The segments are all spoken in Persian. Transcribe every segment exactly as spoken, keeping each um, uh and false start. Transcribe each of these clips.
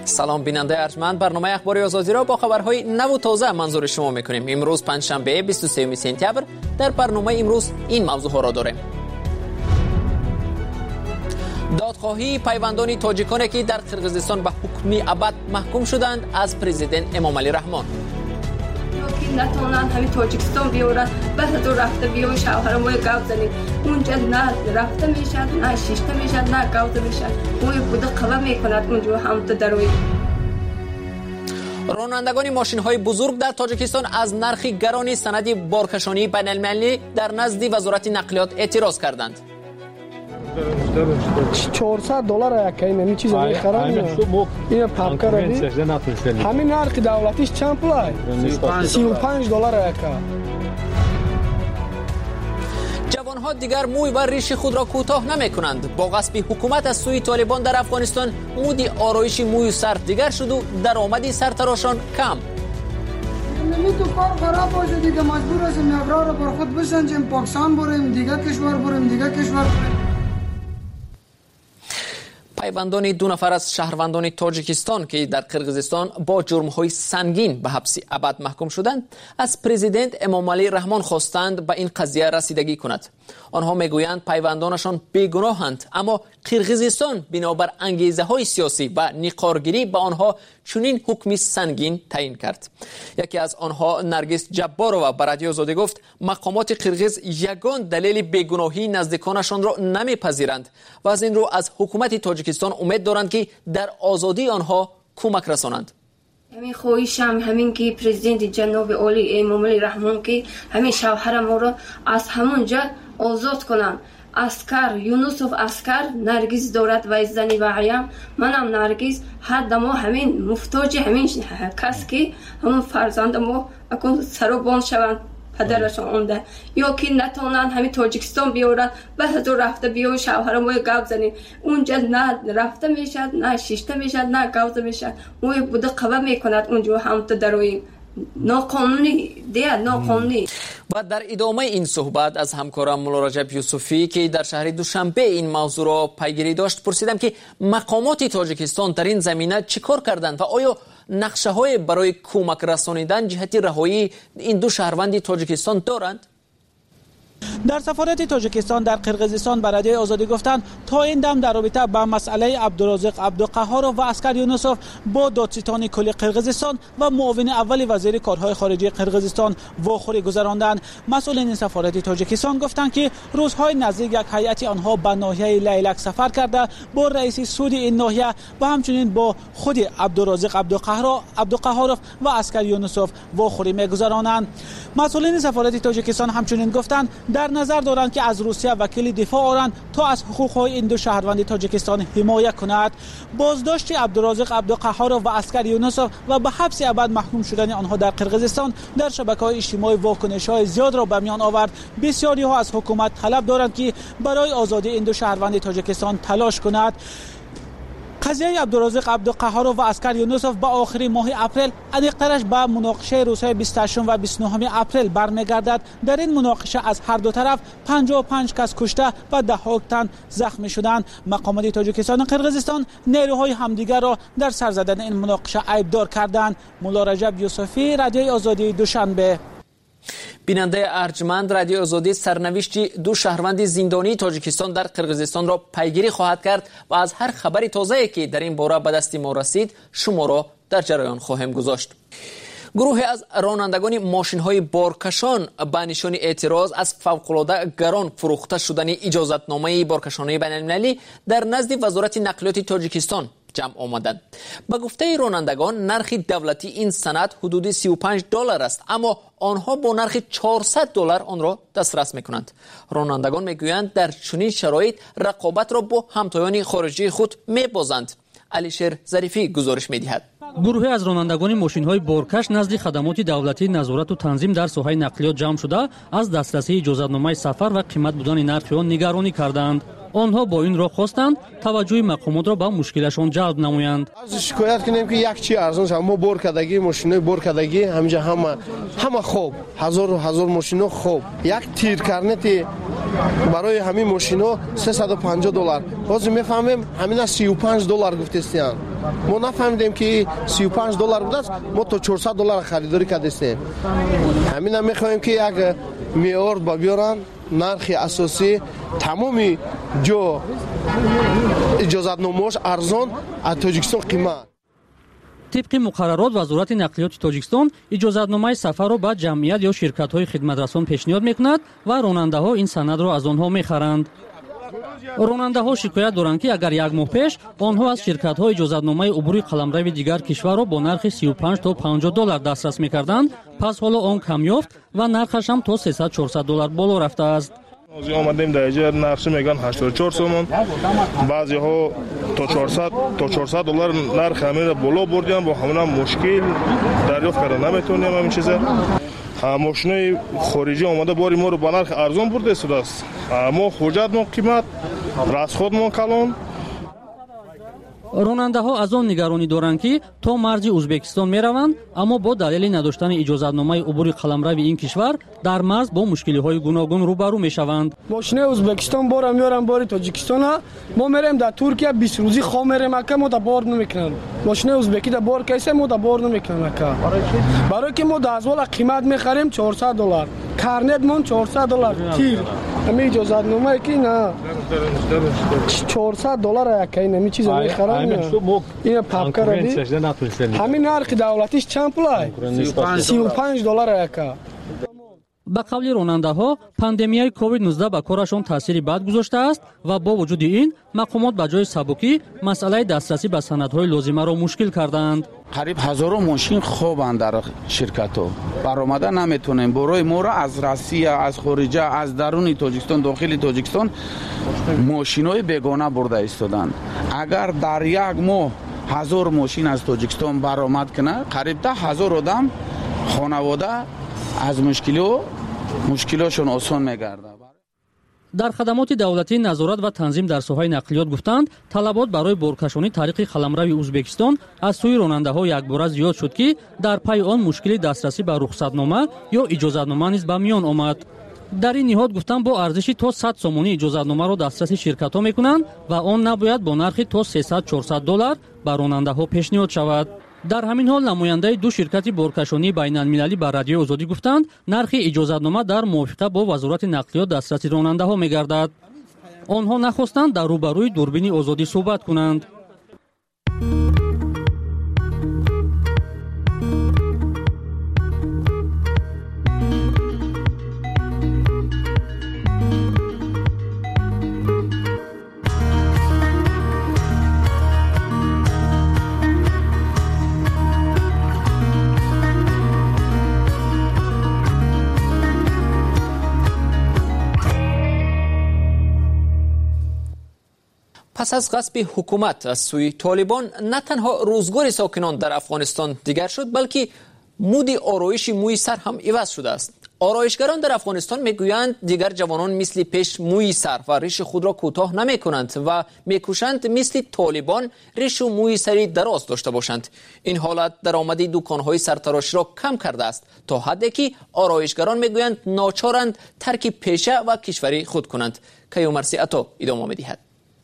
سلام بیننده ارجمند، برنامه اخباری آزادی را با خبرهای نو و تازه منظور شما میکنیم. امروز پنجشنبه بیست و سوم سپتامبر. در برنامه امروز این موضوع ها را داریم. دادخواهی پیوندان تاجیکانی که در قرقیزستان به حکم ابد محکوم شدند از پرزیدنت امامعلی رحمان. نتونن همین تاجیکستان بیارن، بعد دو رفته بیان شوهرم ما گاو زنید اونجا، نه رفته میشد نه شیشته میشد نه گاو میشد، اون بوده قوا میکند اونجا هم تو دروی. رانندگان ماشین های بزرگ در تاجیکستان از نرخ گران سند بارکشانی بین المللی در نزد وزارت نقلیات اعتراض کردند. چهارصد دلار یک این چیز میخرن. این پاکر همین نرخ دولتیش چند پولای؟ سی و پنج دلار یک. جوانها دیگر موی و ریش خود را کوتاه نمی کنند. با غصب حکومت از سوی طالبان در افغانستان مود آرایش موی و سر دیگر شد و درآمد سرتراشان کم. نمی تو کار خراب باشه دیگه مجبور هستیم ابرار رو بر خود بسنجیم، پاکستان بریم، دیگه کشور بریم، دیگه کشور بریم. پیوندان دو نفر از شهروندان تاجیکستان که در قرقیزستان با جرم‌های سنگین به حبس ابد محکوم شدند، از پرزیدنت امامعلی رحمان خواستند به این قضیه رسیدگی کند. آنها میگویند پیوندانشان بیگناهند، اما قرقیزستان بنابر انگیزه‌های سیاسی و نقارگیری به آنها چنین حکمی سنگین تعیین کرد. یکی از آنها نرگس جبارова به رادیو آزادی گفت مقامات قرقیز یگان دلیل بیگناهی نزدیکانشان را نمیپذیرند و از این رو از حکومت تاجیکستان امید دارند که در آزادی آنها کمک رسانند. همین خواهشم همین که پرزیدنت جناب عالی امامعلی رحمان که همین شوهر ما را از همون جا آزاد کنند. اسکر یونسوف اسکر نرگس دارد و زنی و عیم، منم نرگس، حد ما همین محتاج همین کس که همون فرزند ما اکن سربان شوند پدرشان اونده، یا که نتونن همین تاجیکستان بیارن، بعد دو رفته بیان شوهر ما گاو زنید اونجا، نه رفته میشد نه شیشته میشد نه گاو میشد، اون بوده قوا میکند اونجا هم تو دروی ناقانونی دیگه ناقانونی. و در ادامه این صحبت از همکارم مولا رجب یوسفی که در شهر دوشنبه این موضوع را پیگیری داشت پرسیدم که مقامات تاجیکستان در این زمینه چیکار کردند و آیا نقشه های برای کمک رسانیدن جهت رهایی این دو شهروند تاجیکستان دارند؟ در سفارت تاجیکستان در قرقیزستان به رادیو آزادی گفتند تا این دم در رابطه با مسئله عبدالرازق عبدالقهارov و اسکر یونسوف با دادستان کل قرقیزستان و معاون اول وزیر کارهای خارجه قرقیزستان واخوری گذراندند. مسئولین این سفارت تاجیکستان گفتند که روزهای نزدیک یک هیئت آنها به ناحیه لیلک سفر کرده با رئیس سود این ناحیه و همچنین با خود عبدالرازق عبدالقهارov و اسکر یونسوف واخوری می‌گذرانند. مسئولین سفارت تاجیکستان همچنین گفتند در نظر دارند که از روسیه وکیل دفاع آورند تا از حقوق‌های این دو شهروند تاجیکستان حمایت کند. بازداشت عبدالرازق عبدالقهارov و اسکر یونسوف و به حبس ابد محکوم شدن آنها در قرقیزستان در شبکه‌های اجتماعی واکنش‌های زیاد را به میان آورد. بسیاری‌ها از حکومت طلب دارند که برای آزادی این دو شهروند تاجیکستان تلاش کند. قضیه عبدالرازق عبدالقهارov و اسکر یونسوف با آخر ماه اپریل انیقترش به مناقشه روزهای بیست و هشت و بیست و نه اپریل برمیگردد. در این مناقشه از هر دو طرف پنجاه و پنج کس کشته و ده ها تن زخمی شدند. مقامات تاجیکستان و قرقیزستان نیروهای همدیگر را در سر زدن این مناقشه عیبدار کردند. مولا رجب یوسفی، رادیوی آزادی، دوشنبه. بیننده ارجمند، رادیو آزادی سرنوشت دو شهروند زندانی تاجیکستان در قرقیزستان را پیگیری خواهد کرد و از هر خبری تازه‌ای که در این باره به دست ما رسید شما را در جریان خواهیم گذاشت. گروهی از رانندگان ماشین‌های بارکشان به نشان اعتراض از فوق‌العاده گران فروخته شدن اجازتنامه بارکشانی بین‌المللی در نزد وزارت نقلیات تاجیکستان جمع آمدند. به گفته رانندگان نرخ دولتی این سند حدود سی و پنج دلار است، اما آنها با نرخ چهارصد دلار آن را دسترس می‌کنند. رانندگان میگویند در چنین شرایط رقابت را با همتایان خارجی خود می‌بازند. علیشیر ظریفی گزارش می‌دهد. گروهی از رانندگان ماشین‌های بارکش نزد خدمات دولتی نظارت و تنظیم در ساحه نقلیات جمع شده از دسترسی اجازتنامه سفر و قیمت بودن نرخ آن نگرانی کردند. آنها با این را خواستند توجه مقامات را به مشکلشان جلب نمایند. از شکایت کنیم که یک چی ارزان شد، ما بارکدگی ماشینای بارکدگی همینجا همه همه خوب، هزار و هزار ماشینا خوب، یک تیر کرنتی برای همین ماشینا سیصد و پنجاه دلار. باز میفهمیم همین سی و پنج دلار گفتستیان. ما نفهمیدیم که سی و پنج دلار بوده، ما تا چهارصد دلار خریداری کردیم. همین هم میخوایم که یک معیار با بیارن، نرخ اساسی تمامی جو اجازت نامه‌اش ارزان از تاجیکستان قیمت. طبق مقررات وزارت نقلیات تاجیکستان اجازتنامه سفر را به جمعیت یا شرکت‌های خدمترسان پیشنهاد می‌کند و راننده‌ها این سند را از آنها می‌خرند. راننده‌ها شکایت دارند که اگر یک ماه پیش آنها از شرکت‌های اجازتنامه عبوری قلمرو دیگر کشور را با نرخ سی و پنج تا پنجاه دلار دسترس می‌کردند، پس حالا آن کم یافت و نرخش هم تا سیصد چهارصد دلار بالا رفته است. از آمدیم در اینجا نرخش میگن هشتاد و چهار سومون، بعضی ها تا چهارصد تا چهارصد دلار نرخ همین را بالا بردن، با همون مشکل دریافت کردن نمیتونیم همین چیزا. ماشینای خارجی آمده باری ما رو با نرخ ارزان برده است. ما حجت ما قیمت، رسخود ما کلان. راننده‌ها از آن نگرانی دارند که تا مرز ازبکستان می‌روند، اما با دلیل نداشتن اجازتنامه عبور قلمرو این کشور در مرز با مشکل‌های گوناگون روبرو می‌شوند. ماشین ازبکستان بار میارن باری تاجیکستان، ما میریم در ترکیه بیست روزی خام میریم که ما تا بار نمیکنن. ماشین ازبکی در بار کیسه ما تا بار نمیکنن که برای که ما در ازوال قیمت می‌خریم چهارصد دلار، کارنت مون چهارصد دلار تیر. همین اجازتنامه کی نه چهارصد دلار یکی نمی چیز می‌خرن. این پاپکا را همین نرخ دولتیش چند پولای؟ سی و پنج دلار یکا. به قول راننده‌ها پاندمیای کووید نوزده به کارشان تاثیری بد گذاشته است و با وجود این مقامات به جای سبکی مسئله دسترسی به سندهای لازمه را مشکل کردند. قریب هزارو ماشین خوبند در شرکت ها برآمده نمیتونیم. برای ما را از روسیه، از خارجه، از درون تاجیکستان، داخل تاجیکستان ماشینای بیگانه برده ایستادند. اگر در یک ماه هزار ماشین از تاجیکستان برآمد کنه، قریب ده هزار آدم خانواده از مشکلو مشکلاشون آسان میگرده. در خدمات دولتی نظارت و تنظیم در ساحه نقلیات گفتند طلبات برای بارکشانی طریق قلمرو ازبکستان از سوی راننده‌ها یکباره زیاد شد که در پی آن مشکل دسترسی به رخصتنامه یا اجازتنامه نیز به میان آمد. در این نهاد گفتند با ارزشی تا صد سومانی اجازتنامه را دسترسی شرکت‌ها می‌کنند و آن نباید با نرخ تا سیصد چهارصد دلار به راننده‌ها پیشنهاد شود. در همین حال نماینده دو شرکت بارکشانی بین‌المللی به رادیو آزادی گفتند نرخ اجازتنامه در موافقت با وزارت نقلیات دسترسی راننده‌ها می‌گردد. آنها نخواستند در روبروی دوربین آزادی صحبت کنند. پس از غصب حکومت از سوی طالبان نه تنها روزگار ساکنان در افغانستان دیگر شد، بلکه مود آرایش موی سر هم عوض شده است. آرایشگران در افغانستان میگویند دیگر جوانان مثل پیش موی سر و ریش خود را کوتاه نمی کنند و میکوشند مثل طالبان ریش و موی سری دراز داشته باشند. این حالت درآمد دکانهای سرتراشی را کم کرده است تا حدی که آرایشگران میگویند ناچارند ترک پیشه و کشوری خود کنند. کیومرسی عطا ادامه می‌دهد.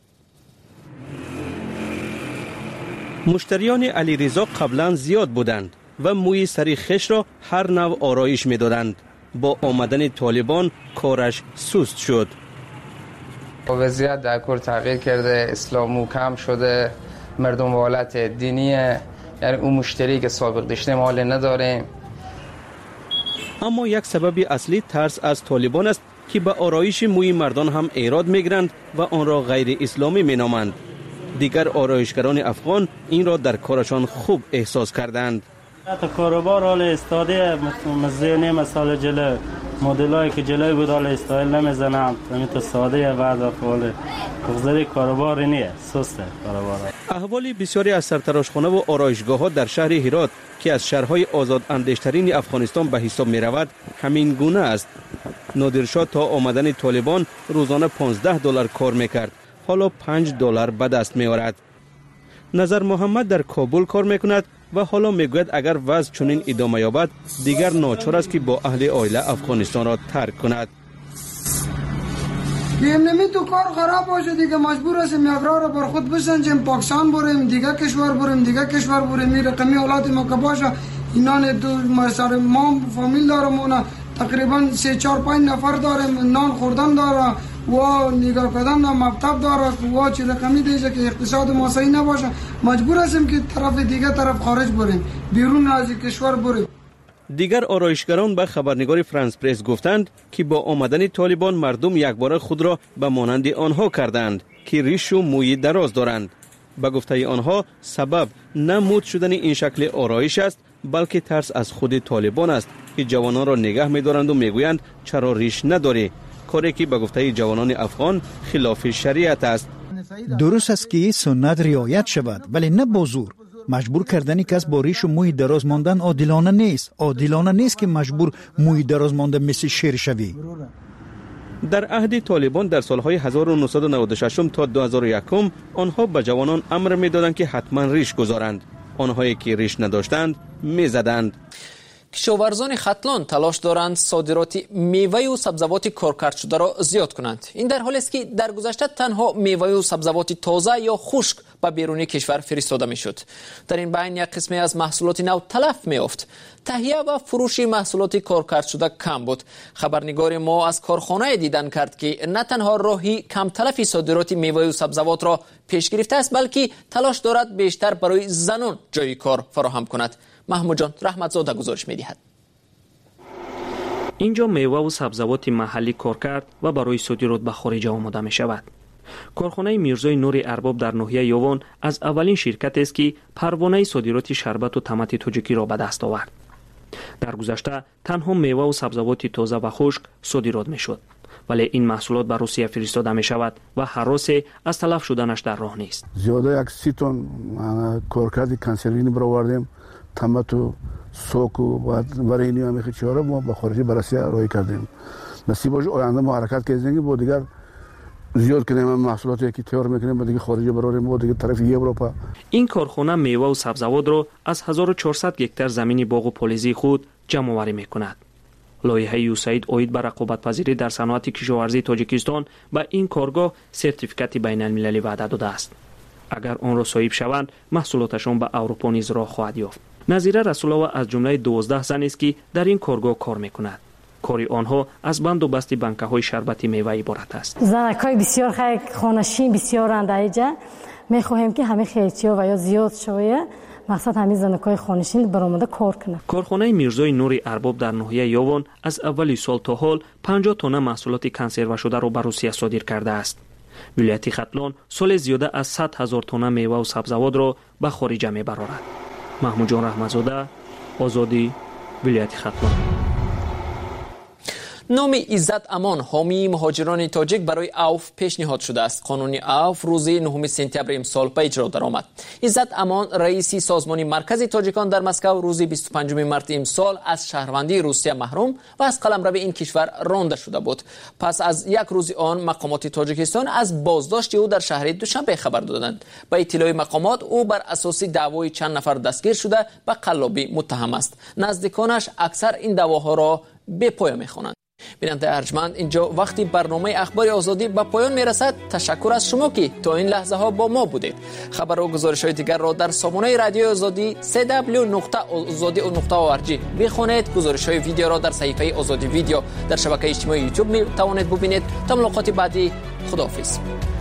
مشتریان علیرضا قبلا زیاد بودند و موی سری خش را هر نوع آرایش می دادند. با آمدن طالبان کارش سست شد. وضعیت در کور تغییر کرده، اسلامو کم شده، مردم حالت دینیه، یعنی اون مشتری که سابق داشتیم حال نداریم. اما یک سبب اصلی ترس از طالبان است که به آرایش موی مردان هم ایراد میگیرند و آن را غیر اسلامی می نامند. دیگر آرایشگران افغان این را در کارشان خوب احساس کردند. تا کاروبار حال استاده مزینه مسائل جلو مدلایی که جلوی بود حال استایل نمیزنم، همین تا ساده بعد افعال بغضی کاروبار نیه، سسته کاروبار. احوال بسیاری از سرتراشخانه و آرایشگاه ها در شهر هرات که از شهرهای آزاد اندیشترین افغانستان به حساب می رود همین گونه است. نادرشاه تا آمدن طالبان روزانه پانزده دلار کار میکرد، حالا پنج دلار به دست می آورد. نظر محمد در کابل کار میکند و حالا میگوید اگر وضع چنین ادامه یابد دیگر ناچار است که با اهل عائله افغانستان را ترک کند. اینمی تو کار خراب باشه دیگه مجبور هستیم یک راه رو بر خود بسنجیم، پاکستان بریم، دیگه کشور بریم، دیگه کشور بریم. می رقمی حالات ما که باشه اینان دو سر ما فامیل دارم، تقریبا سه چهار پنج نفر داریم، نان خوردن داره و نگاه کردن مکتب داره و چی رقمی دیگه که اقتصاد ما صحیح نباشه مجبور هستیم که طرف دیگه طرف خارج بریم، بیرون از کشور بریم. دیگر آرایشگران به خبرنگار فرانس پرس گفتند که با آمدن طالبان مردم یکباره خود را به مانند آنها کردند که ریش و موی دراز دارند. به گفته آنها سبب نه مد شدن این شکل آرایش است بلکه ترس از خود طالبان است که جوانان را نگه می‌دارند و میگویند چرا ریش نداری، کاری که به گفته جوانان افغان خلاف شریعت است. درست است که سنت رعایت شود ولی نه با زور. مجبور کردن کس با ریش و موی دراز ماندن عادلانه نیست. عادلانه نیست که مجبور موی دراز ماندن مثل شیر شوی. در عهد طالبان در سالهای هزار و نهصد و نود و شش تا دو هزار و یک آنها به جوانان امر می‌دادند که حتما ریش گذارند. آنهایی که ریش نداشتند می‌زدند. کشاورزان ختلان تلاش دارند صادرات میوه و سبزیجات کارکرد شده را زیاد کنند. این در حالی است که در گذشته تنها میوه و سبزیجات تازه یا خشک به بیرون کشور فرستاده میشد. در این بین یک قسمی از محصولات نو تلف میافت. تهیه و فروش محصولات کارکرد شده کم بود. خبرنگار ما از کارخانه دیدن کرد که نه تنها راهی کم تلفی صادرات میوه و سبزیجات را پیش گرفته است بلکه تلاش دارد بیشتر برای زنان جای کار فراهم کند. محمود جان رحمتزاده گزارش می‌دهد. اینجا میوه و سبزیجات محلی کار کرد و برای صادرات به خارج آماده می شود. کارخانه میرزای نور ارباب در ناحیه یوان از اولین شرکت است که پروانه صادرات شربت و تمت تاجیکی را به دست آورد. در گذشته تنها میوه و سبزیجات تازه و خشک صادرات می شد. ولی این محصولات به روسیه فرستاده می شود و هراس از تلف شدنش در راه نیست. زیاده یک سی تن کارکرد کنسروینی برآوردیم، تمت و سوک و برای اینی هم خیلی چهاره ما با خارجی بررسی رای کردیم. نصیب باشه آینده ما حرکت کردیم با دیگر زیاد کنیم محصولاتی که تیار میکنیم با دیگه خارجی براریم با دیگه طرف اروپا. این کارخانه میوه و سبزیجات را از هزار و چهارصد هکتار زمین باغ و پلیزی خود جمع آوری میکند. لایحه یوساید اوید بر رقابت پذیری در صنعت کشاورزی تاجیکستان به این کارگاه سرتیفیکات بین المللی وعده داده است. اگر آن را صاحب شوند محصولاتشان به اروپا نیز راه خواهد یافت. نظیره رسولова از جمله دوازده زن است که در این کارگاه کار میکند. کاری آنها از بند و بست بنکه‌های شربتی میوه عبارت است. زنکای بسیار خیلی خانشین بسیار اند اینجا. میخواهیم که همه خیلی‌ها و یا زیاد شوه. مقصد همین زنکای خانشین برآمده کار کنند. کارخانه میرزای نور ارباب در ناحیه یوان از اولی سال تا حال پنجاه تن محصولات کنسرو شده را به روسیه صادر کرده است. ولایت ختلان سال زیاده از صد هزار تن میوه و سبزیجات را به خارج میبرد. محمود جان رحمتزاده، آزادی، ولایت ختلان. نام عزت امان حامی مهاجران تاجیک برای عوف پیشنهاد شده است. قانون عوف روز نهم سپتامبر امسال به اجرا درآمد. عزت امان رئیس سازمان مرکز تاجیکان در مسکو روز بیست و پنجم مارس امسال از شهروندی روسیه محروم و از قلمرو این کشور رانده شده بود. پس از یک روز آن مقامات تاجیکستان از بازداشت او در شهر دوشنبه خبر دادند. با اطلاع مقامات او بر اساس دعوای چند نفر دستگیر شده به قلابی متهم است. نزدیکانش اکثر این دعواها را به پایان می‌خوانند. بیننده ارجمند، اینجا وقتی برنامه اخبار آزادی به پایان میرسد. تشکر از شما که تا این لحظه ها با ما بودید. خبر و گزارش های دیگر را در سامانه رادیو آزادی دبلیو دبلیو دبلیو نقطه آزادی نقطه او آر جی بخوانید. گزارش های ویدیو را در صفحه آزادی ویدیو در شبکه اجتماعی یوتیوب می توانید ببینید. تا ملاقات بعدی، خداحافظ.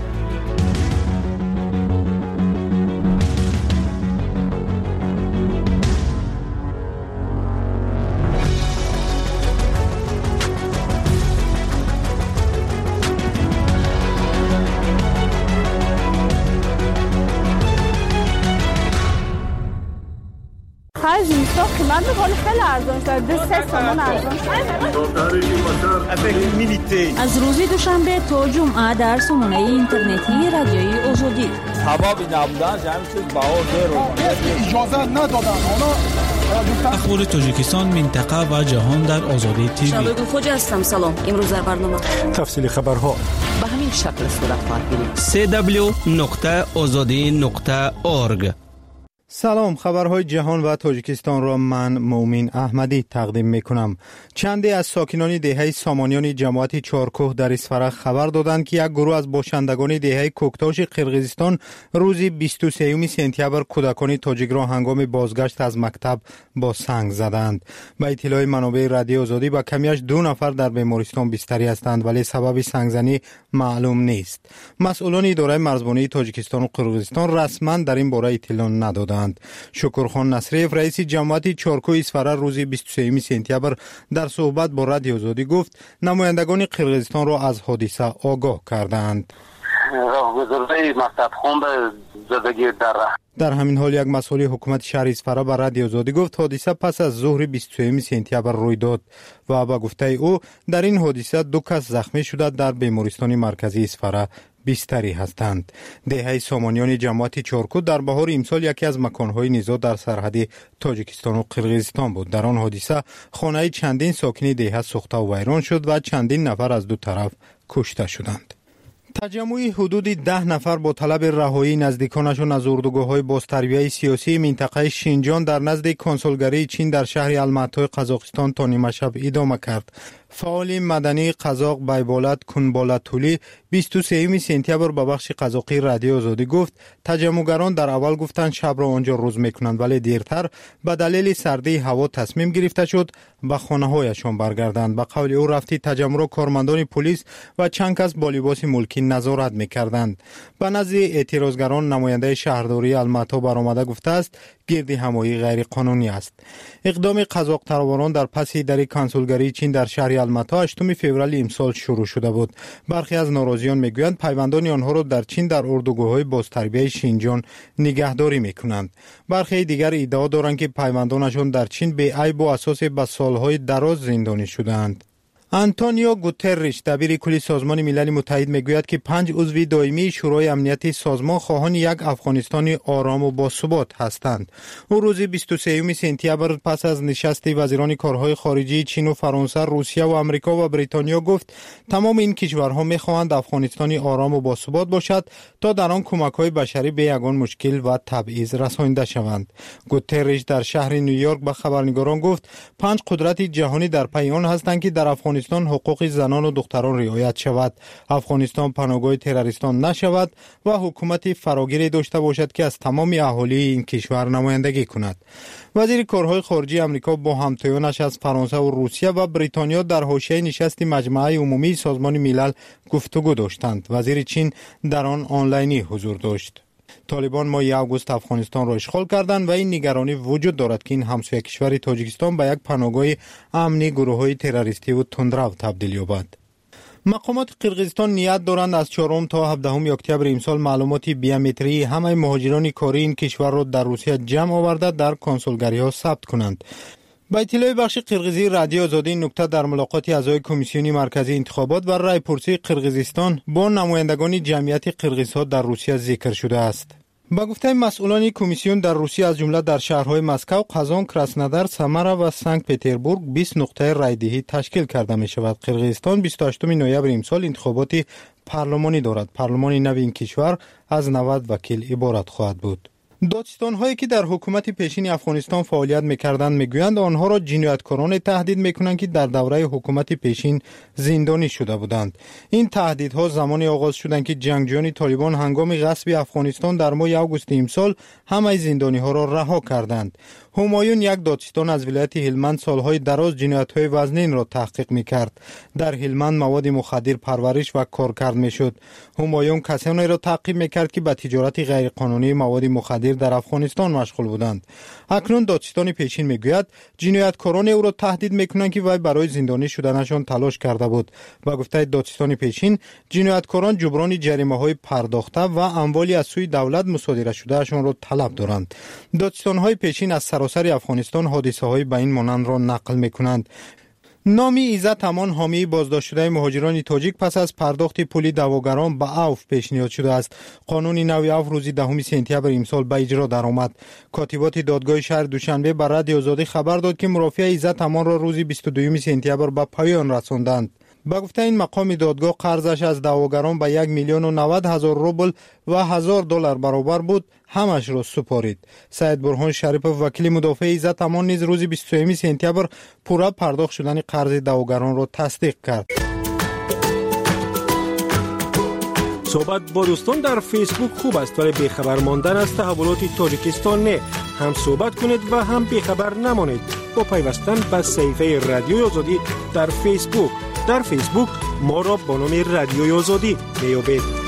من به حال خیلی ارزان شد. دو سه تومن ارزان شد. از روز دوشنبه تا جمعه در سامانه اینترنتی رادیوی آزادی. حبابی نبودن جمع شد بهار رو اجازه ندادن. اخبار تاجیکستان، منطقه و جهان در آزادی تیوی. شبگون خوجه هستم. سلام. امروز در برنامه تفصیل خبرها به همین شکل صورت خواهد گرفت. دبلیو دبلیو دبلیو نقطه آزادی نقطه اورگ سلام، خبرهای جهان و تاجیکستان را من مومین احمدی تقدیم می کنم. چندی از ساکنان دهه سامانیان جماعت چارکوه در اسفره خبر دادند که یک گروه از باشندگان دهه کوکتاش قرقیزستان روز بیست و سوم سپتامبر کودکان تاجیک را هنگام بازگشت از مکتب با سنگ زدند. به اطلاع منابع رادیو آزادی با کمیش دو نفر در بیمارستان بستری هستند ولی سبب سنگزنی معلوم نیست. مسئولان اداره مرزبانی تاجیکستان و قرقیزستان رسما در این باره اطلاع ندادند. شکرخان نصریف رئیس جماعت چارکوه اسفره روز بیست و سوم سپتامبر در صحبت با رادیو آزادی گفت نمایندگان قرقیزستان را از حادثه آگاه کردند. راهگذاری مکتب خون به زدگی در در همین حال یک مسئول حکومت شهر اسفره به رادیو آزادی گفت حادثه پس از ظهر بیست و سوم سپتامبر روی داد و با گفته او در این حادثه دو کس زخمی شده در بیمارستان مرکزی اسفره بستری هستند. دهه سامانیان جماعت چارکو در بهار امسال یکی از مکانهای نزاع در سرحد تاجیکستان و قرقیزستان بود. در آن حادثه خانه چندین ساکن دهه سوخته و ویران شد و چندین نفر از دو طرف کشته شدند. تجمع حدود ده نفر با طلب رهایی نزدیکانشان از اردوگاه‌های بازتربیه سیاسی منطقه شینجان در نزد کنسولگری چین در شهر الماتی قزاقستان تا نیمه شب ادامه کرد. فعال مدنی قزاق بیبالت کنبالتولی بیست و سوم سپتامبر به بخش قزاقی رادیو آزادی گفت تجمعگران در اول گفتند شب را آنجا روز میکنند ولی دیرتر به دلیل سردی هوا تصمیم گرفته شد به خانه‌هایشان برگردند. به قول او رفتی تجمع را کارمندان پلیس و چند کس با لباس ملکی نظارت میکردند. به نزد اعتراضگران نماینده شهرداری الماتی برآمده گفته است گردی همایی غیر قانونی است. اقدام قزاق طرفداران در پس در کنسولگری چین در شهر الماتی هشتم فوریه امسال شروع شده بود. برخی از ناراضیان میگویند پیوندان آنها را در چین در اردوگاه‌های بازتربیه شینجان نگهداری میکنند. برخی دیگر ادعا دارند که پیوندانشان در چین به عیب و اساس به سالهای دراز زندانی شدند. آنتونیو گوترش دبیر کل سازمان ملل متحد میگوید که پنج عضو دائمی شورای امنیت سازمان خواهان یک افغانستان آرام و باثبات هستند. او روز بیست و سوم سپتامبر پس از نشست وزیران کارهای خارجه چین و فرانسه، روسیه و آمریکا و بریتانیا گفت تمام این کشورها میخواهند افغانستانی آرام و باثبات باشد تا در آن کمک‌های بشری به یگان مشکل و تبعیض رسانیده شوند. گوترش در شهر نیویورک به خبرنگاران گفت پنج قدرت جهانی در پی آن هستند که در افغانستان حقوق زنان و دختران رعایت شود، افغانستان پناهگاه تروریستان نشود و حکومت فراگیری داشته باشد که از تمام اهالی این کشور نمایندگی کند. وزیر کارهای خارجه آمریکا با همتایانش از فرانسه و روسیه و بریتانیا در حاشیه نشست مجمع عمومی سازمان ملل گفتگو داشتند. وزیر چین در آن آنلاینی حضور داشت. طالبان ماه آگوست افغانستان را اشغال کردند و این نگرانی وجود دارد که این همسایه کشور تاجیکستان به یک پناهگاه امنی گروه‌های تروریستی و تندرو تبدیل یابد. مقامات قرقیزستان نیت دارند از چهارم تا هفدهم اکتبر امسال معلومات بیومتری همه مهاجران کاری این کشور را در روسیه جمع آورده در کنسولگری‌ها ثبت کنند. با اطلاع بخش قرقیزی رادیو آزادی این نکته در ملاقات اعضای کمیسیون مرکزی انتخابات و رایپرسی قرقیزستان با نمایندگان جمعیت قرقیزها در روسیه ذکر شده است. با گفته مسئولان کمیسیون در روسیه از جمله در شهرهای مسکو، قزان، کراسنودار، سامارا و سنت پتربورگ بیست نقطه رایدهی تشکیل کرده می شود. قرقیزستان بیست و هشتم نوامبر امسال انتخابات پارلمانی دارد. پارلمان نو این کشور از نود وکیل عبارت خواهد بود. دادستان هایی که در حکومت پیشین افغانستان فعالیت میکردند میگویند آنها را جنایتکاران تهدید میکنند که در دوره حکومت پیشین زندانی شده بودند. این تهدیدها زمانی آغاز شدند که جنگجویان طالبان هنگام غصب افغانستان در ماه آگوست امسال همه زندانی ها را رها کردند. همایون یک دادستان از ولایت هلمند سالهای دراز جنایت‌های وزنین را تحقیق می‌کرد. در هلمند مواد مخدر پرورش و کار کرد می‌شد. همایون کسانی را تعقیب می‌کرد که به تجارت غیرقانونی مواد مخدر در افغانستان مشغول بودند. اکنون دادستان پیشین می‌گوید جنایتکاران او را تهدید می‌کنند که وی برای زندانی شدنشان تلاش کرده بود. با گفته دادستان پیشین جنایتکاران جبران جریمه‌های پرداخته و اموالی از سوی دولت مصادره شدهشان را طلب دارند. دادستان‌های پیشین از سراسر افغانستان حادثه‌های به این مانند را نقل می‌کنند. نامی عزت امان حامی بازداشت شده مهاجران تاجیک پس از پرداخت پول دعواگران به اوف پیشنهاد شده است. قانون نو اوف روز دهم سپتامبر امسال به اجرا درآمد. کاتبات دادگاه شهر دوشنبه بر رادیو آزادی خبر داد که مرافع عزت امان را روز بیست و دوم سپتامبر به پایان رساندند. با گفته این مقام دادگاه قرضش از دعواگران به یک میلیون و نود هزار روبل و هزار دلار برابر بود، همش را سپارید. سید برهان شریفов وکیل مدافع عزت امان نیز روز بیست و سوم سپتامبر پورا پرداخت شدن قرض دعواگران را تصدیق کرد. صحبت با دوستان در فیسبوک خوب است ولی بیخبر ماندن از تحولات تاجیکستان نه. هم صحبت کنید و هم بیخبر نمانید با پیوستن به صفحه رادیوی آزادی در فیسبوک. در فیسبوک ما را با نام رادیوی آزادی میابید.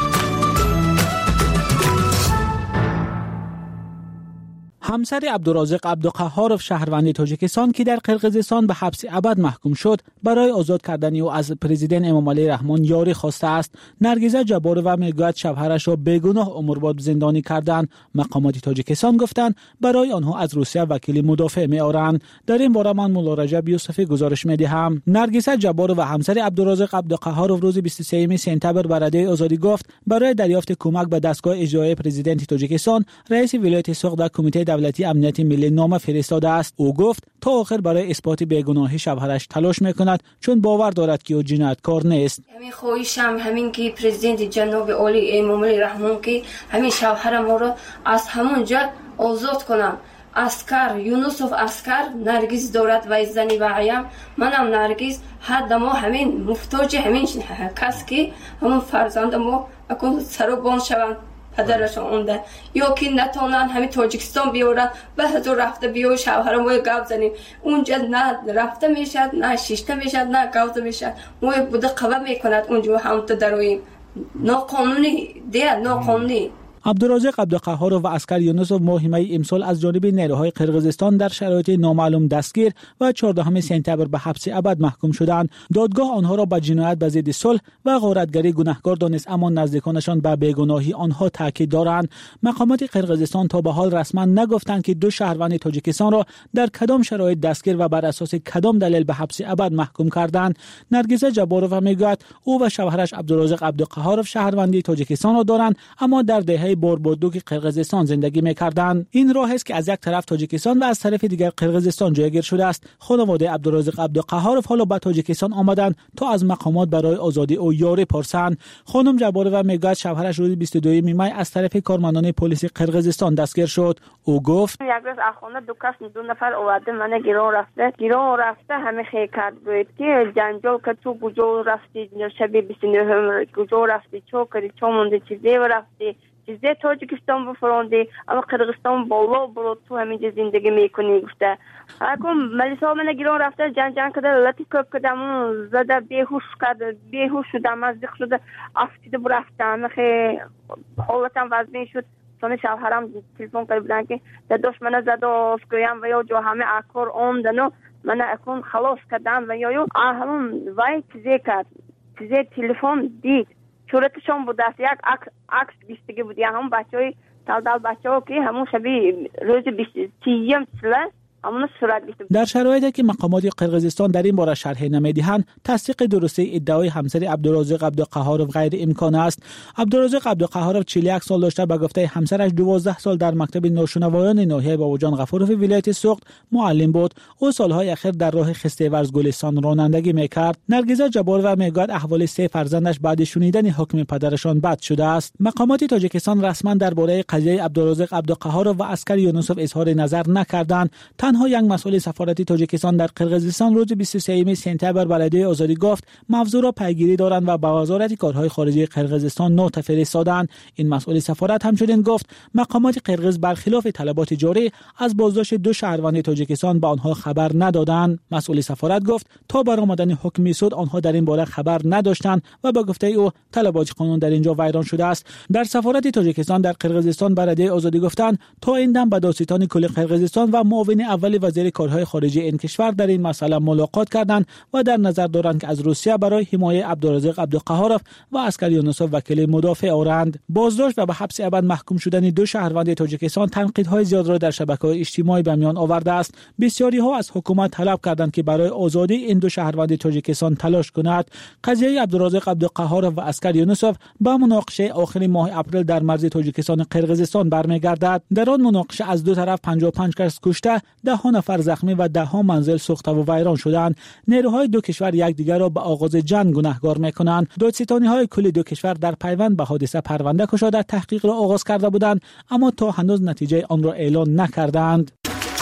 همسر عبدالرازق عبدالقهارov شهروند تاجیکستان که در قرقیزستان به حبس ابد محکوم شد، برای آزاد کردن او از پرزیدنت امام علی رحمان یاری خواسته است. نرگیزه جبارova میگوید شوهرش را بیگناه عمرباد زندانی کردند. مقامات تاجیکستان گفتند برای آنها از روسیه وکیل مدافع میآورند. در این باره من مولا رجب یوسفی گزارش میدهم. نرگیزه جبارova همسر عبدالرازق عبدالقهارov روز بیست و سوم سپتامبر به رادیوی آزادی گفت برای دریافت کمک به دستگاه اجرایی پرزیدنت تاجیکستان، رئیس ولایت سوق در کمیته دولتی امنیت ملی نامه فرستاده است. او گفت تا آخر برای اثبات بیگناهی شوهرش تلاش میکند چون باور دارد که او جنایتکار نیست. همین خواهشم همین که پرزیدنت جناب علی امام علی رحمان که همین شوهرم را از همون جا آزاد کنم. اسکر یونسوف اسکر نرگیز دارد و زنی وایم منم نرگیز حد ما همین محتاج همین کس که همون فرزند ما اکن سربان شوند پدرشون اونده یا که نتونن همین تاجیکستان بیارن به حضور رفته بیو شوهرم ما گاو زنیم اونجا نه رفته میشد نه شیشته میشد نه گاو میشد ما بوده قوه میکند اونجا هم تو درویم ناقانونی دیگه ناقانونی. عبدالرازق عبدالقهارov و اسکر یونسوف ماه امسال از جانب نیروهای قرقیزستان در شرایط نامعلوم دستگیر و چهاردهم سپتامبر به حبس ابد محکوم شدند. دادگاه آنها را به جنایت به ضد صلح و غارتگری گناهکار دانست، اما نزدیکانشان به بیگناهی آنها تاکید دارند. مقامات قرقیزستان تا به حال رسما نگفتند که دو شهروند تاجیکستان را در کدام شرایط دستگیر و بر اساس کدام دلیل به حبس ابد محکوم کردند. نرگیزه جبارova میگوید او و شوهرش عبدالرازق عبدالقهارov شهروندی تاجیکستان را دارند اما در دهه باربادوک قرقیزستان زندگی می‌کردند. این راه است که از یک طرف تاجیکستان و از طرف دیگر قرقیزستان جایگیر شده است. خانواده عبدالرازق عبدالقهارov حالا به تاجیکستان آمدند تا از مقامات برای آزادی او یاری پرسند. خانم جبارova میگوید شوهرش روز بیست و دوم می از طرف کارمندان پلیس قرقیزستان دستگیر شد. او گفت یک روز اخوانه دو کس دو نفر اومده من گیران رفته گیران رفته همه خیلی کرد بود که جنجال که تو کجا رفتی شب بیست و نه کجا رفتی چو کردی چو مونده چیزی رفتی چیزی تاجیکستان بفروندی اما قرقیزستان بالا بالا تو همینجا زندگی میکنی گفته. اکم ملیسا من گیران رفته جنگ جنگ کرده لطی کپ کردم زده بیهوش کرده بیهوش شدم مزدیق شده افتیده برفتم خیلی حالتم وزنی شد. سومی شوهرم تلفن کرد بودن که داداش من زده اسکویم و یا جو همه اکار آمدن و من اکون خلاص کردم و یا یا همون وای چیزی کرد چیزی تلفن دید صورتشون بود است یک عکس بیستگی بود یا همون بچه های تلدل بچه ها که همون شبیه روز بیستیم سله همون صورت بیست. در شرایطی که مقامات قرقیزستان در این باره شرح نمیدهند، تصدیق درستی ادعای همسر عبدالرازق عبدالقهارov غیر امکان است. عبدالرازق عبدالقهارov چهل و یک سال داشته. به گفته همسرش دوازده سال در مکتب ناشنوایان ناحیه باوجان غفورov ولایت سوق معلم بود. او سالهای اخیر در راه خسته‌ورز گلستان رانندگی میکرد. نرگیزه جبارova میگوید احوال سه فرزندش بعد شنیدن حکم پدرشان بد شده است. مقامات تاجیکستان رسما درباره قضیه عبدالرازق عبدالقهارov و اسکر یونسوف اظهار نظر نکردند. تنها یک مسئول سفارتی تاجیکستان در قرقیزستان روز بیست و سوم سپتامبر به رادیوی آزادی گفت موضوع را پیگیری دارند و به وزارت کارهای خارجه قرقیزستان نوت فرستادند. این مسئول سفارت همچنین گفت مقامات قرقیز برخلاف طلبات جاری از بازداشت دو شهروند تاجیکستان به آنها خبر ندادند. مسئول سفارت گفت تا برآمدن حکم سود آنها در این باره خبر نداشتند و به گفته او طلبات قانون در اینجا ویران شده است. در سفارت تاجیکستان در قرقیزستان به رادیوی آزادی گفتند تا این دم با دادستان کل قرقیزستان و معاون اول وزیر کارهای خارجه این کشور در این مسئله ملاقات کردند و در نظر دارند که از روسیه برای حمایت عبدالرازق عبدالقهارov و اسکر یونسوف وکیل مدافع آورند. بازداشت و به حبس ابد محکوم شدن دو شهروند تاجیکستان تنقیدهای زیاد را در شبکه‌های اجتماعی به میان آورده است. بسیاری ها از حکومت طلب کردند که برای آزادی این دو شهروند تاجیکستان تلاش کند. قضیه عبدالرازق عبدالقهارov و اسکر یونسوف با مناقشه آخر ماه اپریل در مرز تاجیکستان قرقیزستان برمیگردد. در آن مناقشه از دو طرف پنجاه و پنج کس کشته، ده ها نفر زخمی و ده ها منزل سوخته و ویران شدند. نیروهای دو کشور یکدیگر را به آغاز جنگ گنهگار می‌کنند. دادستانی‌های کل دو کشور در پیوند به حادثه پرونده گشوده تحقیق را آغاز کرده بودند، اما تا هنوز نتیجه آن را اعلان نکردند.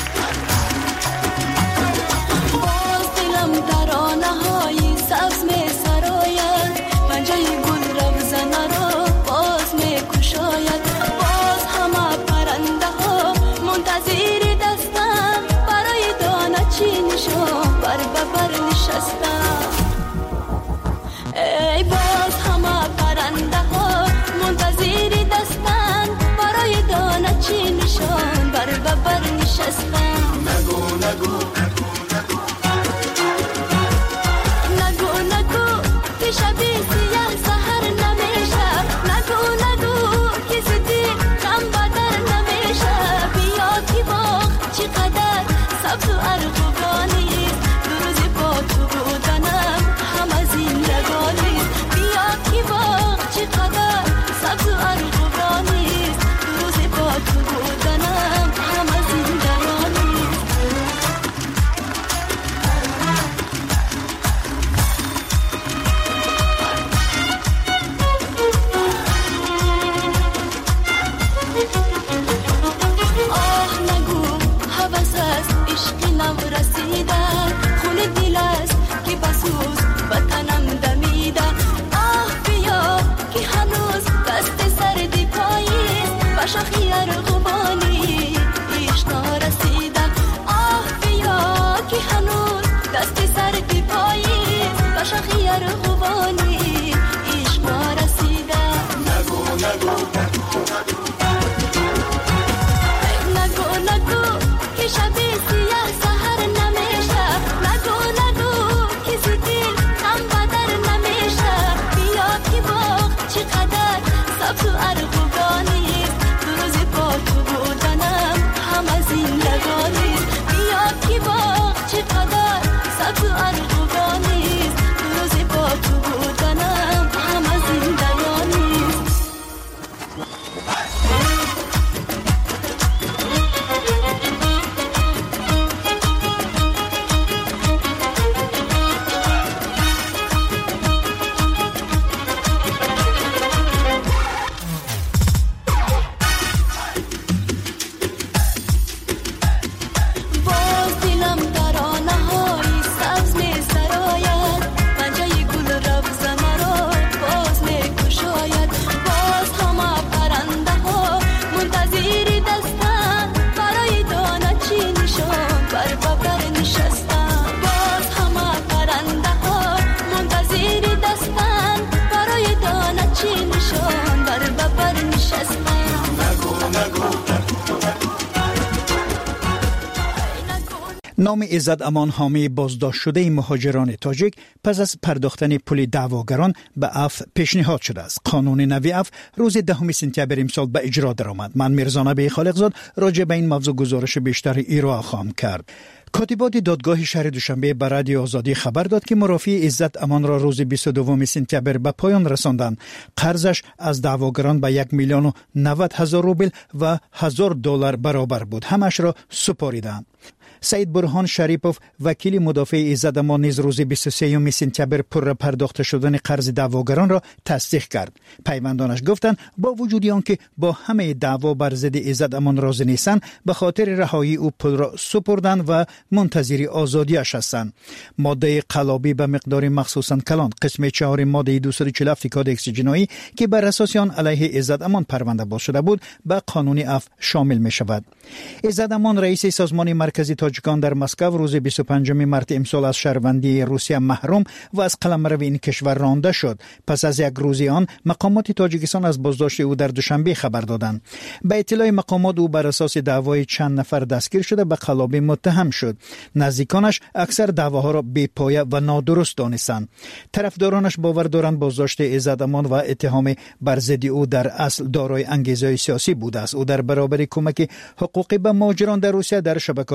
نام عزت امان حامی بازداشت شده مهاجران تاجیک پس از پرداختن پول دعواگران به عفو پیشنهاد شده است. قانون نوی عفو روز دهم سپتامبر امسال به اجرا درآمد. من میرزا نبی خالقزاد راجع به این موضوع گزارش بیشتر ارائه خواهم کرد. کاتبات دادگاه شهر دوشنبه به رادیو آزادی خبر داد که مرافع عزت امان را روز بیست و دوم سپتامبر به پایان رساندند. قرضش از دعواگران به یک میلیون و نود هزار روبل و هزار دلار برابر بود. همش را سپاریدند. سعید برهان شریپوف وکیل مدافع عزت امان نیز روز بیست و سوم سپتامبر پر پرداخت شدن قرض دعواگران را تصدیق کرد. پیوندانش گفتند با وجود آنکه با همه دعوا بر ضد عزت امان راضی نیستند، به خاطر رهایی او پول را سپردند و منتظر آزادیش هستند. ماده قلابی به مقدار مخصوصاً کلان قسم چهار ماده دویست و چهل و هفت کادکس جنایی که بر اساس آن علیه عزت امان پرونده باز شده بود به قانون عفو شامل می شود. عزت امان رئیس سازمان مرکزی تاجیکان در مسکو روز بیست و پنجم مارس امسال از شهروندی روسیه محروم و از قلمرو این کشور رانده شد. پس از یک روز آن مقامات تاجیکستان از بازداشت او در دوشنبه خبر دادند. به اطلاع مقامات او بر اساس دعوای چند نفر دستگیر شده به قلابی متهم شد. نزدیکانش اکثر دعواها را بی‌پایه و نادرست دانستند. طرفدارانش باور دارند بازداشت عزت امان و اتهام بر ضد او در اصل دارای انگیزه سیاسی بوده است. او در برابر کمک حقوقی به مهاجران در روسیه در شبکه‌های اجتماعی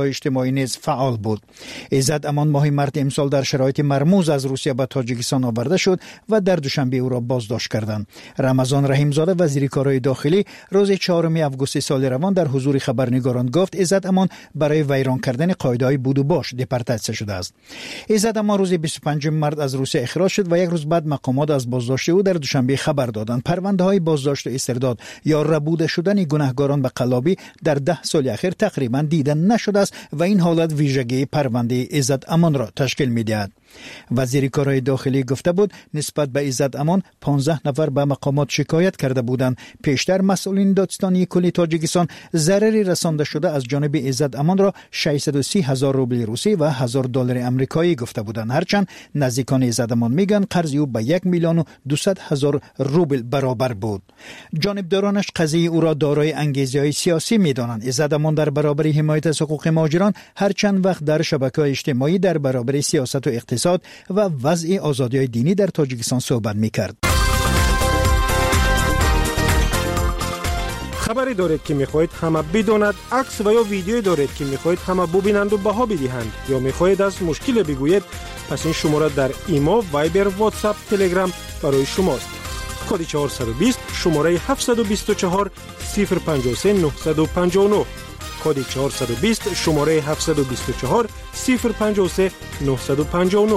هوایی نیز فعال بود. عزت امان ماه مارس امسال در شرایط مرموز از روسیه به تاجیکستان آورده شد و در دوشنبه او را بازداشت کردند. رمضان رحیمزاده وزیر کارهای داخلی روز چهارم آگوست سال روان در حضور خبرنگاران گفت عزت امان برای ویران کردن قاعده‌های بود و باش دپورتاسیون شده است. عزت امان روز بیست و پنجم مارس از روسیه اخراج شد و یک روز بعد مقامات از بازداشت او در دوشنبه خبر دادند. پرونده‌های بازداشت و استرداد یا ربوده شدن گناهکاران به قلابی در ده سال اخیر تقریبا دیده نشده است و این حالت ویژگی پرونده عزت امان را تشکیل می‌دهد. وزیر کارهای داخلی گفته بود نسبت به عزت امان پانزده نفر به مقامات شکایت کرده بودند. پیشتر مسئولین دادستانی کلی تاجیکستان ضرری رسانده شده از جانب عزت امان را ششصد و سی هزار روبل روسی و هزار دلار آمریکایی گفته بودند. هرچند نزدیکان عزت امان میگن قرض او به یک میلیون و دویست هزار روبل برابر بود. جانبدارانش قضیه او را دارای انگیزه‌های سیاسی میدانند. عزت امان در برابر حمایت از حقوق مهاجران هر چند وقت در شبکه‌های اجتماعی در برابر سیاست و اقتصاد و وضع آزادی‌های دینی در تاجیکستان صحبت می‌کرد. خبری دارید که می‌خواهید همه بداند، عکس و یا ویدیویی دارید که می‌خواهید همه ببینند و بها بدهند یا می‌خواهید از مشکل بگویید، پس این شماره در ایما، وایبر، واتساپ، تلگرام برای شماست. کد چهارصد و بیست شماره هفتصد و بیست و چهار صفر پنجاه و سه نهصد و پنجاه و نه. کد چهارصد و بیست شماره هفتصد و بیست و چهار صفر پنجاه و سه نهصد و پنجاه و نه.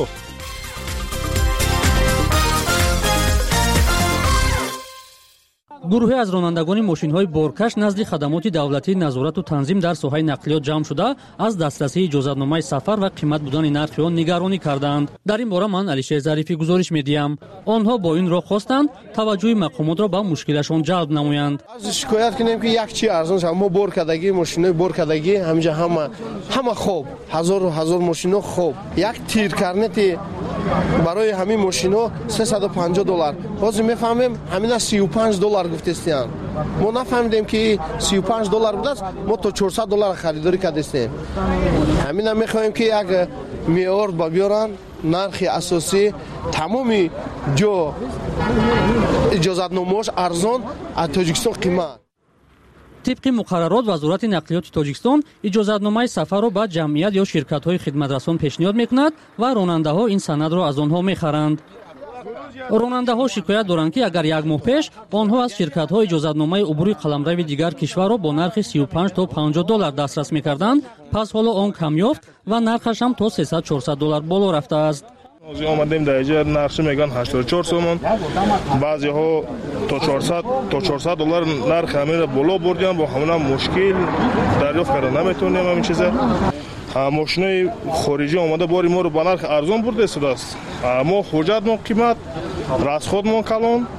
گروهی از رانندگان ماشین‌های بارکش نزد خدمات دولتی نظارت و تنظیم در ساحه نقلیات جمع شده از دسترسی اجازتنامه سفر و قیمت بودن نرخ آن نگرانی کردند. در این باره من علیشیر ظریفی گزارش می‌دهم. آنها با این راه خواستند توجه مقامات را به مشکلشان جلب نمایند. از شکایت کنیم که یک چی ارزان شد، ما بارکدگی ماشین‌های بارکدگی همینجا همه همه خوب هزار و هزار ماشینا خوب، یک تیر کرنتی برای همین ماشینا سیصد و پنجاه دلار. باز میفهمیم همین سی و پنج دلار گفتستیان. ما نفهمیدیم که سی و پنج دلار بود است، ما تا چهارصد دلار خریداری کردیم. همین هم میخوایم که یک معیار با بیارن، نرخ اساسی تمامی جو اجازتنامه‌اش ارزان از تاجیکستان قیمت. طبق مقررات وزارت نقلیات تاجیکستان اجازتنامه سفر را به جمعیت یا شرکت‌های خدمترسان پیشنهاد می‌کند و راننده‌ها این سند را از آنها می‌خرند. راننده‌ها شکایت دارند که اگر یک ماه پیش آنها از شرکت‌های اجازتنامه عبور قلمرو دیگر کشور را با نرخ سی و پنج تا پنجاه دلار دسترس می‌کردند، پس حالا آن کم یافت و نرخش هم تا سیصد چهارصد دلار بالا رفته است. از آمدیم در اینجا نرخ میگن هشتاد و چهار سومون، بعضی ها تا چهارصد تا چهارصد دلار نرخ همین را بالا بردن، با همون مشکل دریافت کردن نمیتونیم همین چیزا. ماشینای خارجی آمده باری ما رو با نرخ ارزان برده است. ما حجت ما قیمت، رسخود ما کلان.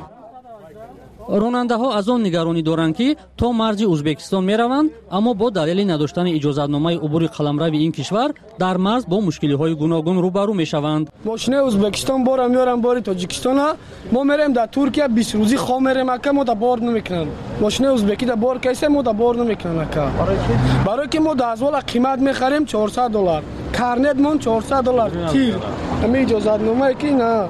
راننده‌ها از آن نگرانی دارند که تا مرز ازبکستان می‌روند، اما با دلیل نداشتن اجازتنامه عبور قلمرو این کشور در مرز با مشکل‌های گوناگون روبرو می‌شوند. ماشین ازبکستان بار میارن بار تاجیکستان، ما میریم در ترکیه بیست روزی خام میریم که ما بار نمیکنن. ماشین ازبکی در بار کیسه ما بار نمیکنن که برای که ما در ازوال قیمت می‌خریم چهارصد دلار، کارنت مون چهارصد دلار تیر. همین اجازتنامه که نه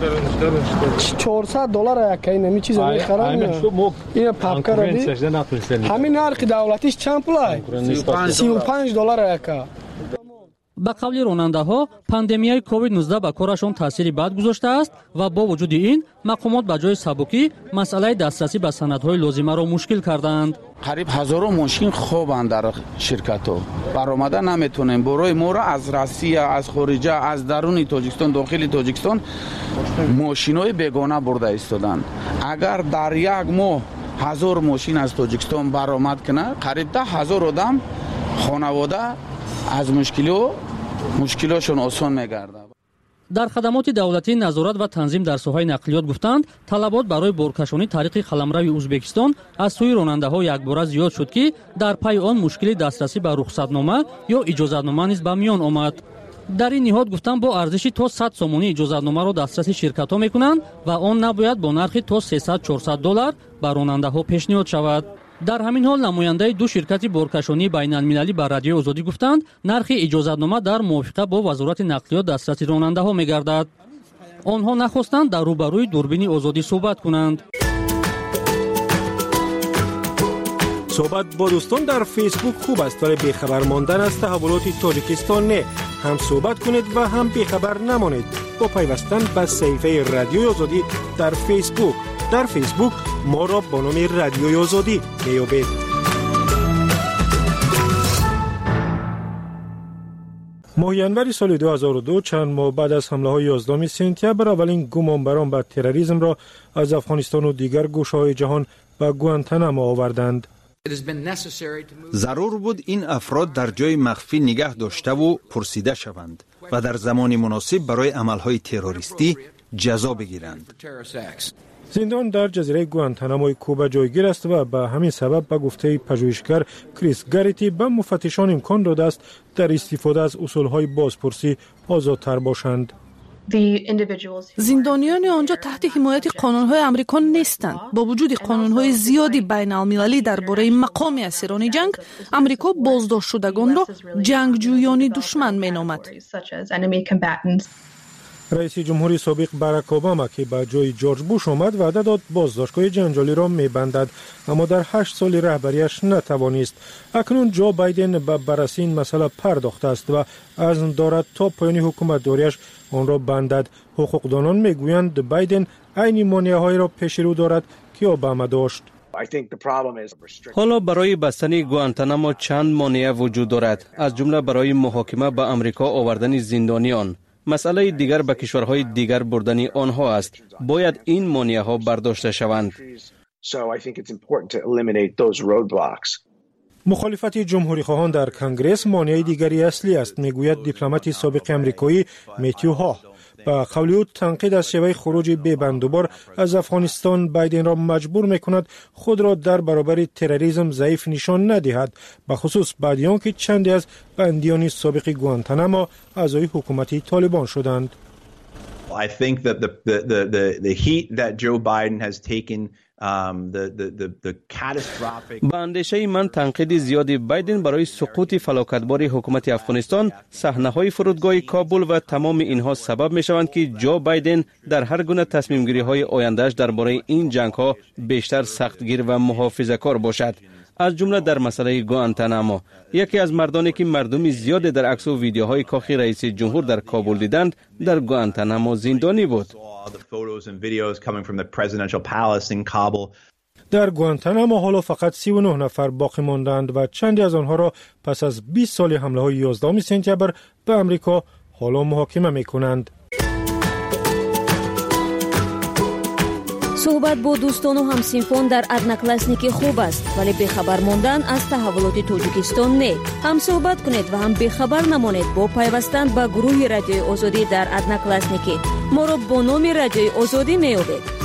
چهارصد دلار یک این چیز می‌خرن. این پاپکار همین نرخ دولتیش چند پولای سی و پنج دلار یک. به قول راننده‌ها پاندمیای کووید نوزده به کارشان تاثیری بد گذاشته است و با وجود این مقامات به جای سبکی مسئله دسترسی به سندهای لازمه را مشکل کردند. قریب هزارو ماشین خوبند در شرکت ها برآمده نمیتونیم برای ما را از روسیه، از خارجه، از درون تاجیکستان، داخل تاجیکستان ماشینای بیگانه برده ایستادند. اگر در یک ماه هزار ماشین از تاجیکستان برآمد کنه، قریب ده هزار آدم خانواده از مشکلو مشکلاشون آسان میگرده. در خدمات دولتی نظارت و تنظیم در ساحه نقلیات گفتند طلبات برای بارکشانی طریق قلمرو ازبکستان از سوی راننده‌ها یکباره زیاد شد که در پی آن مشکل دسترسی به رخصتنامه یا اجازتنامه نیز به میان آمد. در این نهاد گفتند با ارزشی تا صد سومانی اجازتنامه را دسترسی شرکت‌ها می‌کنند و آن نباید با نرخ تا سیصد چهارصد دلار به راننده‌ها پیشنهاد شود. در همین حال نماینده دو شرکت بارکشانی بین‌المللی به رادیو آزادی گفتند نرخ اجازتنامه در موافقت با وزارت نقلیات دسترسی راننده‌ها می‌گردد. آنها نخواستند در روبروی دوربین آزادی صحبت کنند. صحبت با دوستان در فیسبوک خوب است ولی بیخبر ماندن از تحولات تاجیکستان نه. هم صحبت کنید و هم بیخبر نمانید با پیوستن به صفحه رادیوی آزادی در فیسبوک. در فیسبوک ما را با نام رادیوی آزادی میابید. ماه ینور سال دو هزار و دو چند ماه بعد از حمله های یازدهم سپتامبر اولین گمانبران به تروریسم را از افغانستان و دیگر گوشه‌های جهان به گوانتانامو آوردند. ضرور بود این افراد در جای مخفی نگه داشته و پرسیده شوند و در زمان مناسب برای عملهای تروریستی جزا بگیرند. زندان در جزیره گوانتاناموی کوبا جایگیر است و به همین سبب به گفته پژوهشگر کریس گریتی به مفتشان امکان داده است در استفاده از اصولهای بازپرسی آزادتر باشند. زندانیان آنجا تحت حمایت قانون‌های امریکا نیستند. با وجود قانون‌های زیادی بین‌المللی درباره مقام اسیران جنگ، امریکا بازداشت شدگان را جنگجویان دشمن می‌نامد. رئیس جمهوری سابق باراک اوباما که به جای جورج بوش آمد وعده داد بازداشتگاه جنجالی را می‌بندد، اما در هشت سال رهبریش نتوانست. اکنون جو بایدن به بررسی این مسئله پرداخته است و عزم دارد تا پایان حکومتداریش آن را بندد. حقوقدانان میگویند بایدن عین مانعهایی را پیش رو دارد که اوباما داشت. حالا برای بستن گوانتانامو چند مانع وجود دارد، از جمله برای محاکمه به امریکا آوردن زندانیان. مسئله دیگر به کشورهای دیگر بردن آنها است. باید این مانعها برداشته شوند. مخالفت جمهوری خواهان در کنگره مانع دیگری اصلی است، میگوید دیپلمات سابق امریکایی میتیو ها. با قول او تنقید از شیوه خروج بی‌بندوبار از افغانستان بایدن را مجبور میکند خود را در برابر تروریسم ضعیف نشان ندهد، به خصوص بعد آنکه چندی از بندیان سابق گوانتانامو اعضای حکومت طالبان شدند. I think that the the the the heat that Joe Biden has taken um the the the the catastrophic با اندیشه من تنقید زیادی بایدن برای سقوط فلاکتبار حکومت افغانستان، صحنه‌های فرودگاه کابل و تمام اینها سبب می‌شوند که جو بایدن در هر گونه تصمیم‌گیری‌های آینده‌اش درباره این جنگ‌ها بیشتر سختگیر و محافظه‌کار باشد، از جمله در مسئله گوانتانامو. یکی از مردانی که مردم زیاد در عکس و ویدیوهای کاخ رئیس جمهور در کابل دیدند در گوانتانامو زندانی بود. در گوانتانامو حالا فقط سی و نه نفر باقی ماندند و چندی از آنها را پس از بیست سال حمله های یازدهم سپتامبر به امریکا حالا محاکمه می‌کنند. صحبت با دوستان و همسینفان در ادناکلاسنیکی خوب است، ولی بیخبر ماندن از تحولات تاجیکستان نه. هم صحبت کنید و هم بیخبر نمانید با پیوستن به گروه رادیوی آزادی در ادناکلاسنیکی. ما را با نام رادیوی آزادی میابید.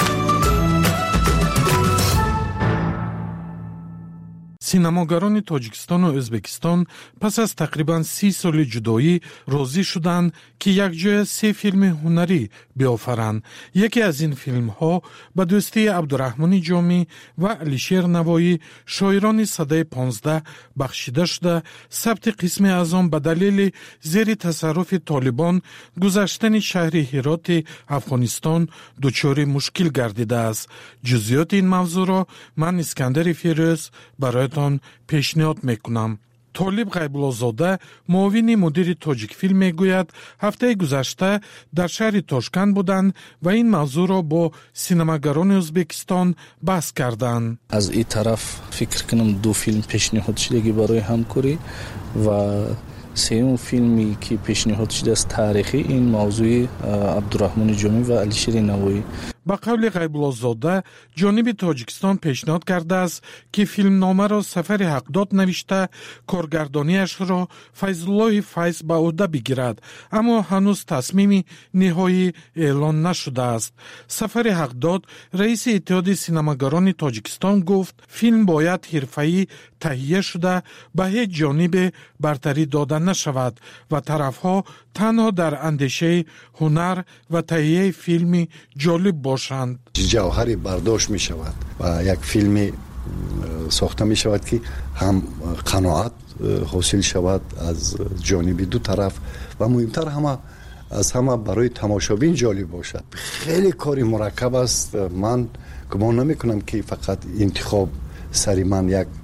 سینماگران تاجیکستان و ازبکستان پس از تقریباً سی سال جدایی راضی شدند که یک جای سه فیلم هنری بیافرند. یکی از این فیلم ها به دوستی عبدالرحمن جامی و علیشیر نوایی شاعران صدای پانزده بخشیده شده. ثبت قسم از آن به دلیل زیر تصرف طالبان گذشتن شهر هرات افغانستان دچار مشکل گردیده است. جزئیات این موضوع را من اسکندر فیروز برای پیشنهاد میکنم. طالب غیب‌الله‌زاده معاون مدیر تاجیک فیلم میگوید هفته گذشته در شهر تاشکند بودند و این موضوع را با سینماگران ازبکستان بحث کردند. از این طرف فکر کنم دو فیلم پیشنهاد شده برای همکاری و سوم فیلمی که پیشنهاد شده است تاریخی، این موضوع عبدالرحمن جامی و علیشیر نوایی. با قول غیب‌الله‌زاده جانب تاجیکستان پیشنهاد کرده است که فیلم نامه را سفر حقداد نوشته کارگردانیش را فیض‌الله فیض به عهده بگیرد، اما هنوز تصمیم نهایی اعلان نشده است. سفر حقداد رئیس اتحاد سینماگران تاجیکستان گفت فیلم باید حرفه‌ای تهیه شده به هیچ جانب برتری داده نشود و طرفها تنها در اندیشه هنر و تهیه فیلمی جالب باشند. جوهری برداشت می شود و یک فیلمی ساخته می شود که هم قناعت حاصل شود از جانب دو طرف و مهمتر همه از همه برای تماشابین جالب باشد. خیلی کاری مرکب است. من گمان نمی کنم که فقط انتخاب سری من یک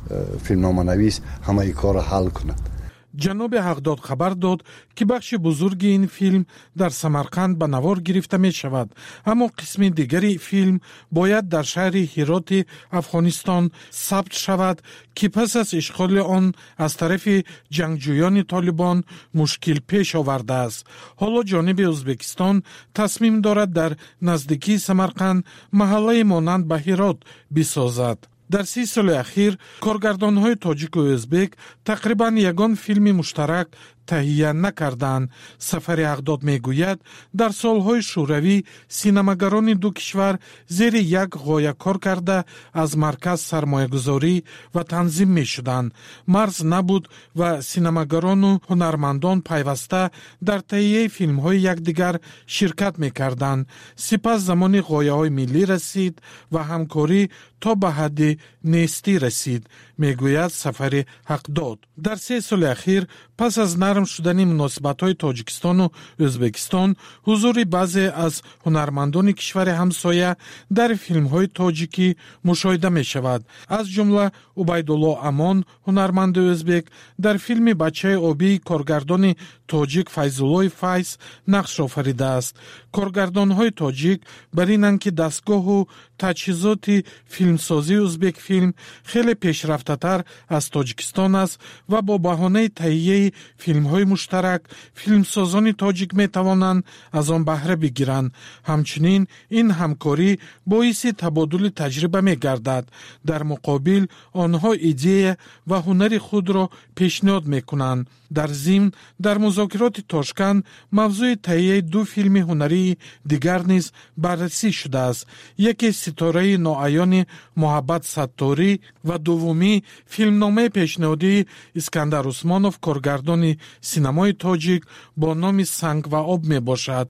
فیلمنامه‌نویس همه کار حل کند. جناب حقداد خبر داد که بخش بزرگ این فیلم در سمرقند به نوار گرفته می شود، اما قسم دیگری فیلم باید در شهر هرات افغانستان ثبت شود که پس از اشغال آن از طرف جنگجویان طالبان مشکل پیش آورده است. حالا جانب ازبکستان تصمیم دارد در نزدیکی سمرقند محله مانند به هرات بسازد. در سی سال اخیر کارگردان‌های تاجیک و ازبک تقریباً یگان فیلم مشترک تهیه نکردند. سفر حقداد میگوید در سالهای شوروی سینماگران دو کشور زیر یک غایه کار کرده از مرکز سرمایه‌گذاری و تنظیم میشدند. مرز نبود و سینماگران و هنرمندان پیوسته در تهیه فیلم‌های یکدیگر شرکت میکردند. سپس زمان غایه‌های ملی رسید و همکاری تا به حد نیستی رسید، میگوید سفر حقداد. در سه سال اخیر پس از نرم شدن مناسبت‌های تاجیکستان و ازبکستان، حضور بعضی از هنرمندان کشور همسایه در فیلم‌های تاجیکی مشاهده می‌شود. از جمله عبیدالله امان، هنرمند ازبک، در فیلم بچه آبی کارگردان تاجیک فیض‌الله فیض نقش آفریده است. کارگردان‌های تاجیک بر اینند که دستگاه و تجهیزات فیلمسازی ازبک فیلم خیلی پیشرفته‌تر از تاجیکستان است و با بهانه تهیه فیلم‌های مشترک فیلمسازان تاجیک می‌توانند از آن بهره بگیرند. همچنین این همکاری باعث تبادل تجربه می‌گردد. در مقابل آنها ایده و هنر خود را پیشنهاد می‌کنند. در ضمن در مذاکرات تاشکند موضوع تهیه دو فیلم هنری دیگر نیز بررسی شده است. یکی ستاره ناعیان محبت ستاری و دومی فیلمنامه پیشنهادی اسکندر عثمانوف کارگردان سینمای تاجیک با نام سنگ و آب می باشد.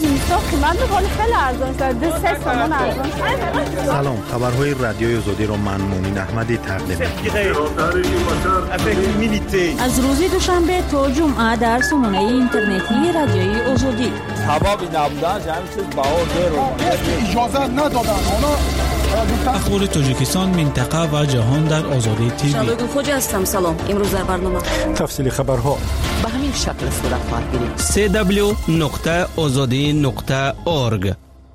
سلام، خبرهای رادیوی آزادی را من مومن احمدی تقدیم می‌کنم. از روز دوشنبه تا جمعه در سامانه اینترنتی رادیوی آزادی. هوا بی نبودن همین چیز باور داره. اجازه ندادن اونا. اخبار تاجیکستان، منطقه و جهان در آزادی تیوی. شادو خوجا هستم. سلام. امروز در برنامه تفصیل خبرها به همین شکل صورت خواهد گرفت. سی دبلیو نقطه آزادی نقطه اورگ.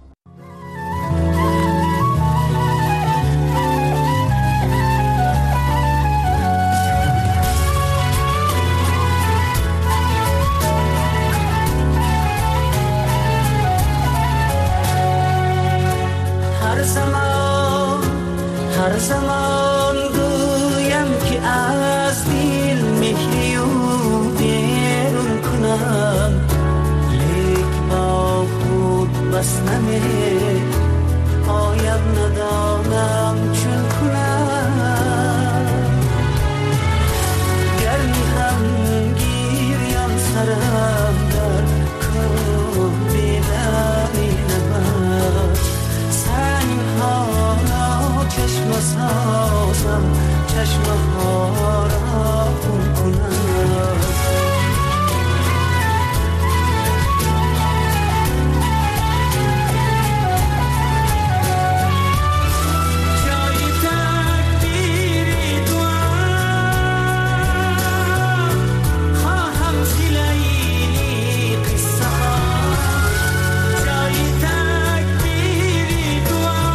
هر زمان گویم که از دل مهری و بیرون کنم، لیک با خود بس نمیره، پایم ندانم چون کنم. گرمی هم گیریم سرم در کن بیدمی نمد، سنگ ها چشم سازم، چشم ها را خون کنم. جای تقدیری دوام خواهم سیلی قصه ها. جای تقدیری دوام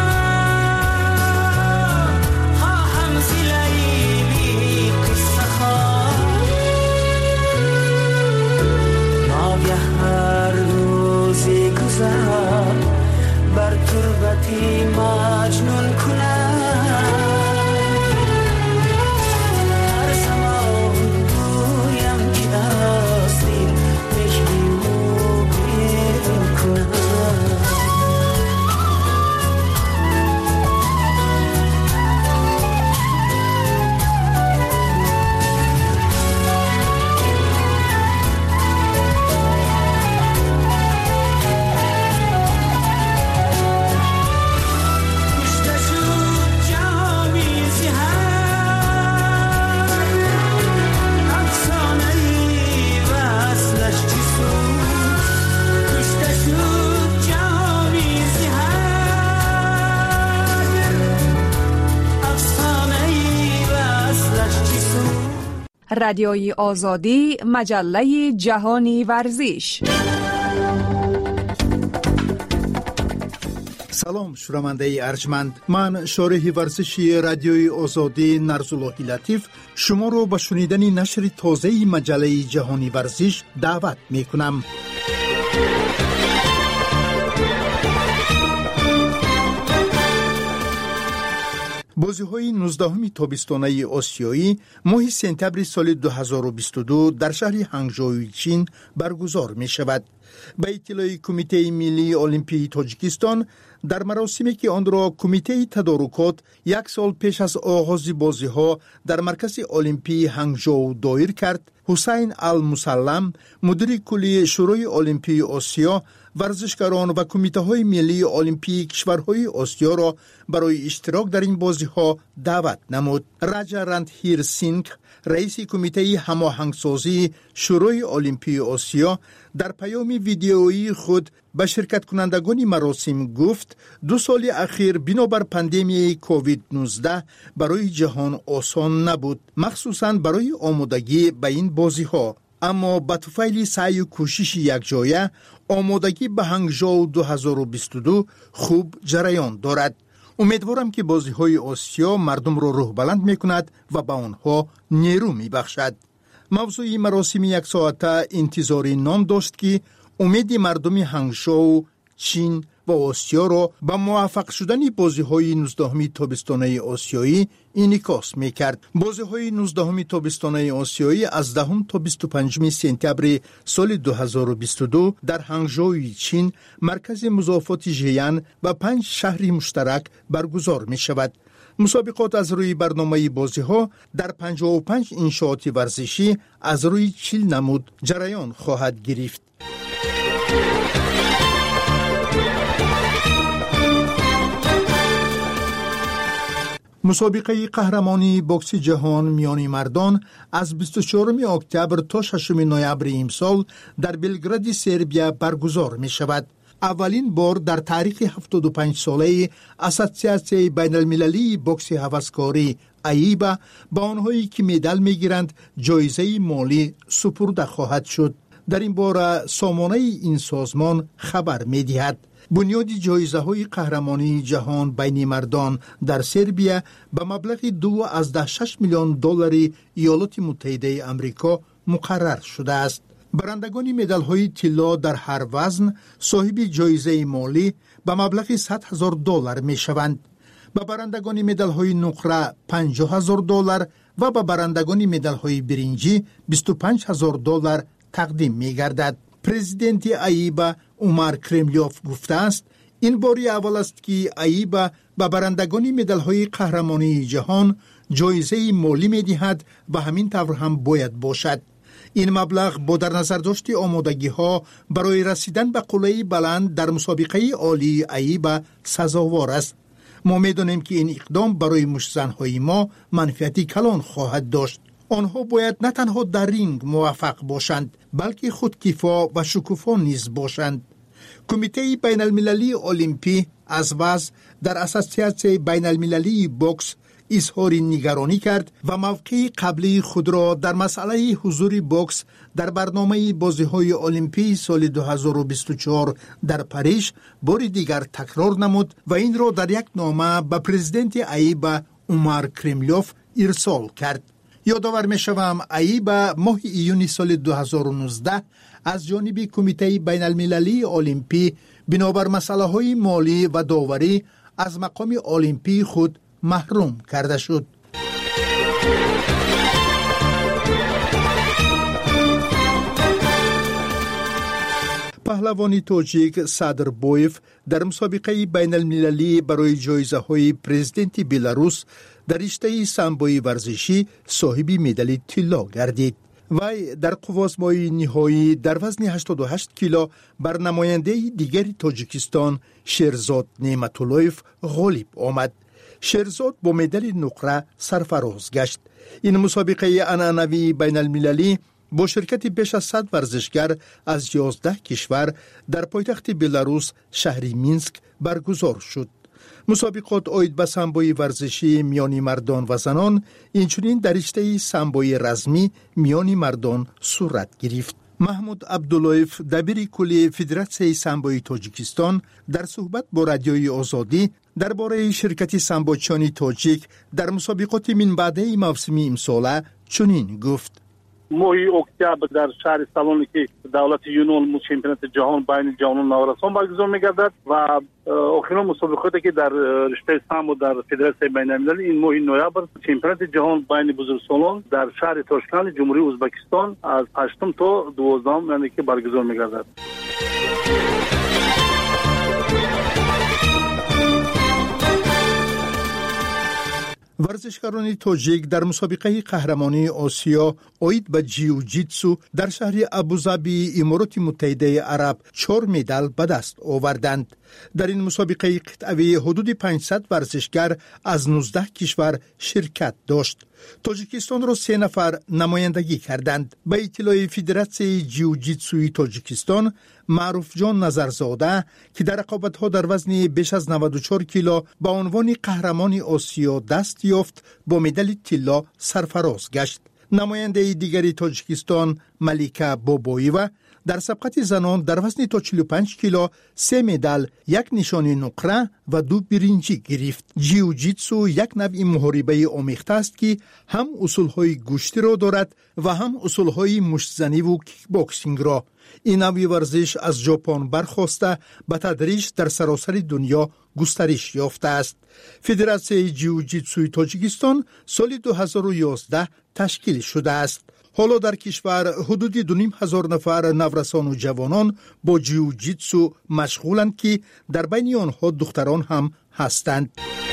بر تربتی مجنون کنم. هر زمان گویم که از دل مهری و بیرون کنم. رادیوی آزادی، مجله جهانی ورزش. سلام شنونده ارجمند، من شارح ورزشی رادیوی آزادی نرزاللهی لطیف شما رو به شنیدن نشر تازه مجله جهانی ورزش دعوت می کنم. بازی‌های نوزدهم تابستانه آسیایی ماه سپتامبر سال دو هزار و بیست و دو در شهر هنگژو چین برگزار می شود. به اطلاع کمیته ملی المپی تاجیکستان، در مراسمی که آن را کمیته تدارکات یک سال پیش از آغاز بازی‌ها در مرکز المپی هنگژو دایر کرد، حسین المسلم، مدیر کلی شورای المپی آسیا، ورزشکاران و کمیته‌های ملی المپی کشورهای آسیا را برای اشتراک در این بازی‌ها دعوت نمود. راجا رندهیر سینگ، رئیس کمیته هماهنگسازی شورای المپی آسیا، در پیام ویدیویی خود به شرکت کنندگان مراسم گفت دو سال اخیر بنابر پاندمی کووید نوزده برای جهان آسان نبود، مخصوصاً برای آمادگی به این بازی‌ها. اما با طفیل سعی و کوشش یکجایه آمادگی به هنگژو دو هزار و بیست و دو خوب جریان دارد. امیدوارم که بازی‌های آسیا مردم را روح بلند می‌کند و به آنها نیرو می‌بخشد. موضوع مراسم یک ساعته انتظاری نام داشت که امید مردم هنگژو، چین و آسیا را به موفق شدن بازی‌های نوزدهم تابستانه آسیایی انعکاس می‌کرد. بازی‌های نوزدهم تابستانه آسیایی از دهم تا بیست و پنجم سپتامبر سال دو هزار و بیست و دو در هنگژو چین، مرکز مضافات ژیان و پنج شهر مشترک برگزار می‌شود. مسابقات از روی برنامه بازی‌ها در پنجاه و پنج انشاءات ورزشی از روی چهل نمود جریان خواهد گرفت. مسابقه قهرمانی بوکس جهان میان مردان از بیست و چهارم اکتبر تا ششم نوامبر امسال در بلگراد سربیا برگزار می شود. اولین بار در تاریخ هفتاد و پنج ساله اساسیاسیون بین المللی بوکس هوسکاری ایبا با آنهایی که مدال می گیرند جایزه مالی سپرده خواهد شد. در این باره سامانه این سازمان خبر می دهد. بنیاد جایزه های قهرمانی جهان بین مردان در سربیا به مبلغ دو از ده شش میلیون دلار ایالات متحده آمریکا مقرر شده است. برندگان مدال های طلا در هر وزن صاحب جایزه مالی به مبلغ صد هزار دلار می شوند. به برندگان مدال های نقره پنجاه هزار دلار و به برندگان مدال های برنجی بیست و پنج هزار دلار تقدیم می گردد. پرزیدنت ایبا عمر کرملیوف گفته است این باری اول است که ایبا به برندگان مدال های قهرمانی جهان جایزه مالی می دهد و همین طور هم باید باشد. این مبلغ با در نظر داشت آمادگی ها برای رسیدن به قله بلند در مسابقه عالی ایبا سزاوار است. ما می دانیم که این اقدام برای مشتزنهای ما منفعتی کلان خواهد داشت. آنها باید نه تنها در رینگ موفق باشند بلکه خودکفا و شکوفا نیز باشند. کمیته بین المللی المپی از وضع در اساسیاسیون بین المللی بوکس اظهار نگرانی کرد و موقع قبلی خود را در مسئله حضور بوکس در برنامه بازی‌های المپی سال دو هزار و بیست و چهار در پاریس بار دیگر تکرار نمود و این را در یک نامه به پرزیدنت ایبا عمر کرملیوف ارسال کرد. یادآور می‌شوم ایبا ماه ایون سال دو هزار و نوزده از جانب کمیته بین المللی المپی بنابر مسائل مالی و داوری از مقام المپی خود محروم کرده شد. پهلوانی تاجیک صدر بویف در مسابقه بین المللی برای جایزه های پرزیدنت بلاروس در رشته سامبوی ورزشی صاحب مدال طلا گردید. وی در قوازمای نهایی در وزن هشتاد و هشت کیلو بر نماینده دیگر تاجیکستان شیرزاد نعمتاللهیف غالب آمد. شیرزاد با مدال نقره سرفراز گشت. این مسابقه عنعنوی بین المللی با شرکت بیش از صد ورزشگر از یازده کشور در پایتخت بلاروس شهر مینسک برگزار شد. مسابقات اوید به سامبوی ورزشی میان مردان و زنان اینچنین در رشته سامبوی رزمی میان مردان صورت گرفت. محمود عبداللهیف دبیر کلی فدراسیون سامبوی تاجیکستان در صحبت با رادیوی آزادی درباره شرکت سامبوچانی تاجیک در مسابقات من بعده موسمی امسال چنین گفت: ماهی اکتبر در شهر سالونی که دولت یونان چمپیونات جهان بین جوانان نوآوران برگزار می‌گردد و آخرین مسابقاتی که در رشته سامبو در فدراسیون بین‌المللی این ماه نوامبر چمپیونات جهان بین بزرگسالان در شهر تاشکند جمهوری ازبکستان از هشتم تا دوازدهم یعنی که برگزار می‌گردد. ورزشکاران تاجیک در مسابقه قهرمانی آسیا اوید به جیوجیتسو در شهر ابوظبی امارات متحده عرب چهار مدال به دست آوردند. در این مسابقه قطعی حدود پانصد ورزشکار از نوزده کشور شرکت داشت. تاجیکستان را سه نفر نمایندگی کردند. به اطلاع فدراسیون جیوجیتسوی تاجیکستان، معروف جان نظرزاده که در رقابت‌ها در وزن بیش از نود و چهار کیلو به عنوان قهرمان آسیا دست یافت، با مدال طلا سرفراز گشت. نماینده دیگری تاجیکستان ملیکا باباییوا در سبقت زنان در وزن تا چهل و پنج کیلو سه مدال، یک نشانی نقره و دو برنجی گرفت. جیوجیتسو یک نوع محاربه آمیخته است که هم اصولهای گوشتی را دارد و هم اصولهای مشت‌زنی و کیک باکسینگ را. این نوع ورزش از ژاپن برخواسته به تدریج در سراسر دنیا گسترش یافته است. فدراسیون جیوجیتسوی تاجیکستان سال دو هزار و یازده تشکیل شده است. حالا در کشور حدود دو نیم هزار نفر نورسان و جوانان با جیوجیتسو مشغولند که در بین آنها دختران هم هستند.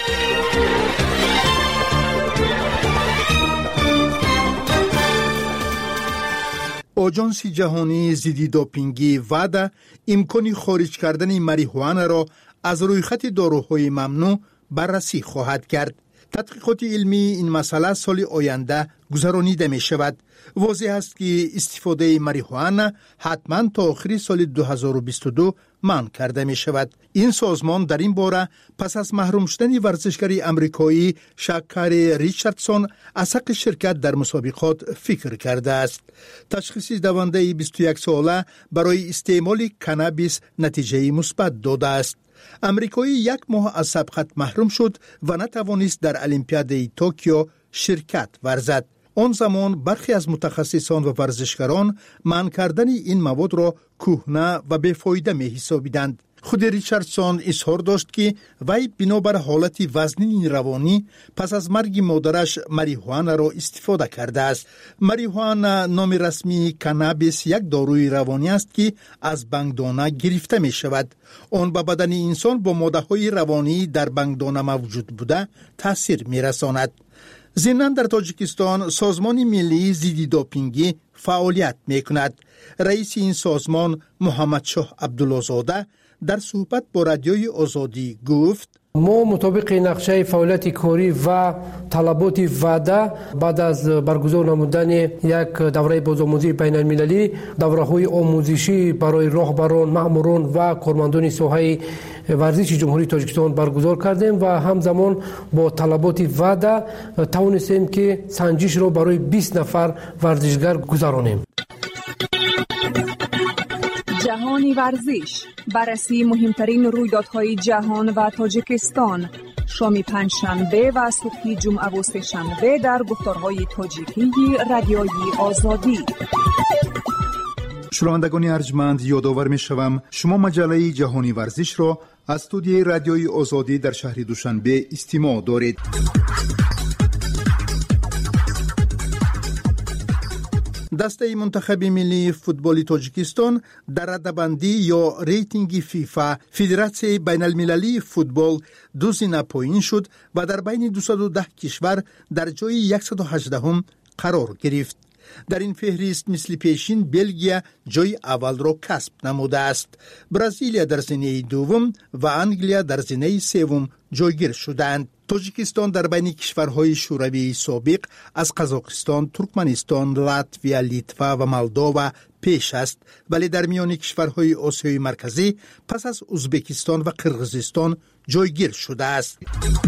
آژانس جهانی ضد دوپینگی ودا امکان خارج کردن ماریجوانا را از رویخط داروهای ممنوع بررسی خواهد کرد. تحقیقات علمی این مسئله سال آینده گذرانیده می شود. واضح است که استفاده ماریجوانا حتما تا آخر سال دو هزار و بیست و دو منع کرده می شود. این سازمان در این باره پس از محروم شدن ورزشکار امریکایی شاکاری ریچاردسون از حق شرکت در مسابقات فکر کرده است. تشخیص دونده بیست و یک ساله برای استعمال کانابیس نتیجه مثبت داده است. امریکایی یک ماه از سبقت محروم شد و نتوانست در المپیاد توکیو شرکت ورزد. آن زمان برخی از متخصصان و ورزشکاران منع کردن این مواد را کهنه و بیفایده می حسابیدند. خود ریچاردسون اظهار داشت که وی بنابر حالت وزنی روانی پس از مرگ مادرش ماریجوانا را استفاده کرده است. ماریجوانا نام رسمی کانابیس یک داروی روانی است که از بنگدانه گرفته می شود. آن به بدن انسان با ماده‌های روانی در بنگدانه موجود بوده تاثیر می رساند. ضمناً در تاجیکستان سازمان ملی ضد دوپینگی فعالیت می کند. رئیس این سازمان محمد شاه عبدالله‌زاده در صحبت با رادیوی آزادی گفت: ما مطابق نقشه فعالیت کاری و طلبات وعده بعد از برگزار نمودن یک دوره بازآموزی بین المللی، دوره های آموزشی برای راهبران، ماموران و کارمندان ساحه ورزش جمهوری تاجیکستان برگزار کردیم و همزمان با طلبات وعده توانستیم که سنجش را برای بیست نفر ورزشگر گذرانیم. جهانی ورزش، بررسی مهمترین رویدادهای جهان و تاجیکستان، شام پنجشنبه و صبح جمعه و سه‌شنبه در گفتارهای تاجیکی رادیوی آزادی. شنوندگان ارجمند، یادآور می‌شوم شما مجله جهانی ورزش را از استودیوی رادیوی آزادی در شهر دوشنبه استماع دارید. دسته منتخب ملی فوتبال تاجیکستان در رده‌بندی یا ریتینگ فیفا فدراسیون بین المللی فوتبال دو زینه پایین شد و در بین دویست و ده کشور در جای صد و هجده قرار گرفت. در این فهرست مثل پیشین بلژیم جای اول را کسب نموده است. برزیلیا در زینه دوم و انگلیا در زینه سوم جایگیر شدند. تاجیکستان در بین کشورهای شوروی سابق از قزاقستان، ترکمنستان، لاتویا، لیتوا و مولداوا پیش است، ولی در میان کشورهای آسیای مرکزی پس از ازبکستان و قرقیزستان جایگیر شده است.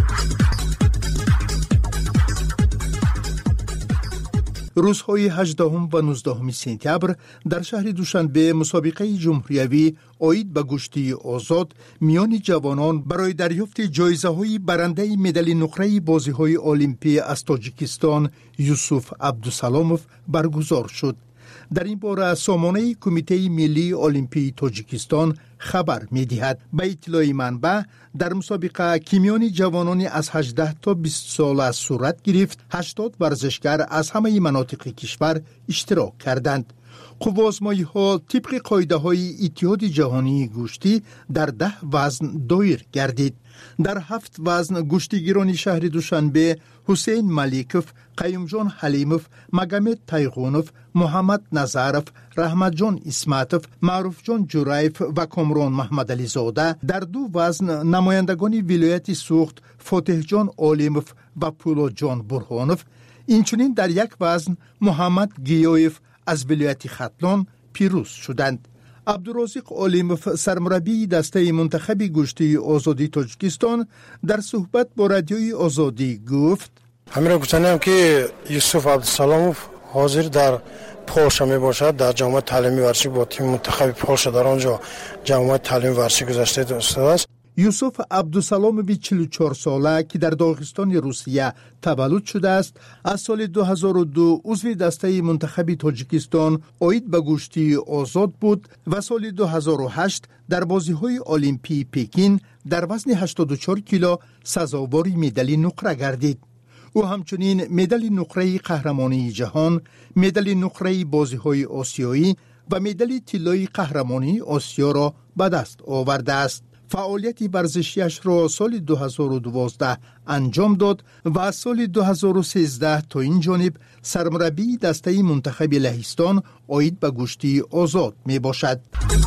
روزهای هجدهم و نوزدهم سپتامبر در شهر دوشنبه مسابقه جمهوریوی آید به گشتی آزاد میان جوانان برای دریافت جایزه‌های برنده مدال نقره بازی‌های المپی از تاجیکستان یوسف عبدالسلاموف برگزار شد. در این باره سامانه کمیته ملی المپی تاجیکستان خبر می‌دهد. به اطلاع منبع در مسابقه که میان جوانان از هجده تا بیست ساله صورت گرفت، هشتاد ورزشگر از همه مناطق کشور اشتراک کردند. قوه آزمایی‌ها طبق قاعده‌های اتحاد جهانی گوشتی در ده وزن دایر گردید. در هفت وزن گشتیگیران شهر دوشنبه حسین ملیکوف، قیوم جان حلیموف، مگمد تایغونوف، محمد نظرف، رحمت جان اسمتوف، معروف جان جورایف و کامران محمد علی زاده، در دو وزن نمایندگان ولایت سوخت فاتح جان عالموف و پولاد جان برهانوف، اینچنین در یک وزن محمد گیایف از ولایت ختلان پیروز شدند. عبدالرازق عالموف، سرمربی دسته منتخب گشتی آزادی تاجیکستان، در صحبت با رادیوی آزادی گفت: همین را گفتنیم که یوسف عبدالسلاموف حاضر در پولشا می باشد، در جامعه تعلیمی ورزشی با تیم منتخب پولشا در آنجا جامعه تعلیم ورزشی گذاشته است. یوسف عبدالسلاموف چهل و چهار ساله که در داغستان روسیه تولد شده است، از سال دو هزار و دو عضو دسته منتخب تاجیکستان آید به گشتی آزاد بود و سال دو هزار و هشت در بازی‌های المپی پکین در وزن هشتاد و چهار کیلو سزاوار مدال نقره گردید. او همچنین مدال نقره قهرمانی جهان، مدال نقره بازی‌های آسیایی و مدال طلای قهرمانی آسیا را به دست آورده است. فعالیت ورزشیش را سال دو هزار و دوازده انجام داد و از سال دو هزار و سیزده تا این جانب سرمربی دسته منتخب لهستان آید به گشتی آزاد می باشد.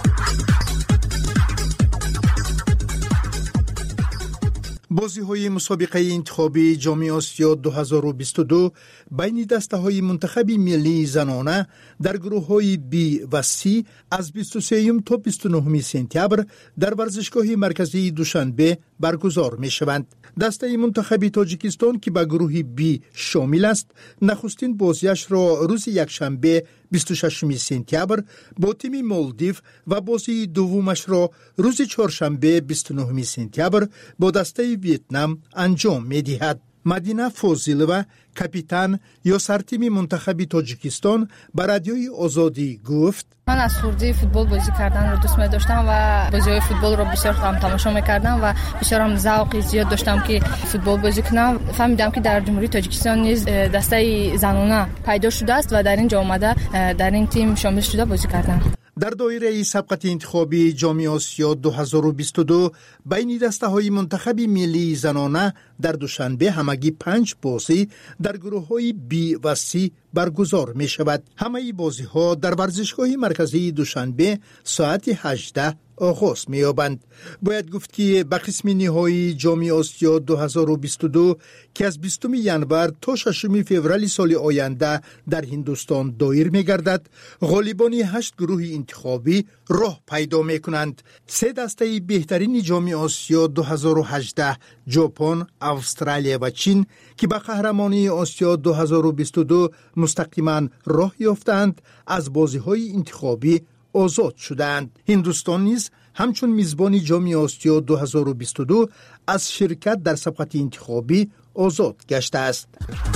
بازی‌های مسابقه انتخابی جام آسیا دو هزار و بیست و دو بین دسته‌های منتخب ملی زنانه در گروه‌های بی و سی از بیست و سه تا بیست و نه سپتامبر در ورزشگاه مرکزی دوشنبه برگزار می‌شوند. دسته منتخب تاجیکستان که به گروه بی شامل است، نخستین بازیش را روز یکشنبه بیست و ششم سپتامبر با تیم مالدیو و بازی دومش را روز چهارشنبه بیست و نه سپتامبر با دسته ویتنام انجام می‌دهد. مدینه فاضلова، کاپیتان یا سرتیم منتخب تاجیکستان، به رادیوی آزادی گفت: من از خردی فوتبال بازی کردن رو دوست داشتم و بازی‌های فوتبال رو بسیار هم تماشا می‌کردم و بسیار هم ذوقی زیاد داشتم که فوتبال بازی کنم. فهمیدم که در جمهوری تاجیکستان نیز دسته زنانه پیدا شده است و در اینجا اومده در این تیم شامل شده بازی کردم. در دایره سبقت انتخابی جام آسیا دو هزار و بیست و دو بین دسته‌های منتخب ملی زنانه در دوشنبه همگی پنج بازی در گروه‌های بی و سی برگزار می شود. همه بازی ها در ورزشگاه مرکزی دوشنبه ساعت هجده آغاز می یابند. باید گفت که به قسم نهایی جام آسیا دو هزار و بیست و دو که از بیستم ژانویه تا ششم فوریه سال آینده در هندوستان دایر می گردد، غالبان هشت گروه انتخابی راه پیدا می کنند. سه دسته بهترین جام آسیا دو هزار و هجده، ژاپن، استرالیا و چین که به قهرمانی آسیا دو هزار و بیست و دو مستقیما راه یافتند، از بازی‌های انتخابی آزاد شدند. هندوستان نیز همچون میزبان جام آسیا دو هزار و بیست و دو از شرکت در سبقت انتخابی آزاد گشته است.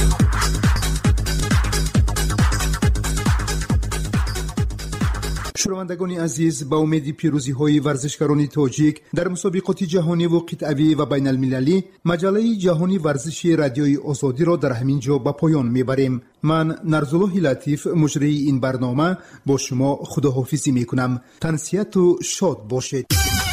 شنوندگان عزیز، با امید پیروزی های ورزشکاران تاجیک در مسابقات جهانی و قطعی و بین المللی، مجله جهانی ورزشی رادیوی آزادی را در همین جا به پایان میبریم. من نرزالله لطیف، مجری این برنامه، با شما خداحافظی میکنم. تنسیت و شاد باشید.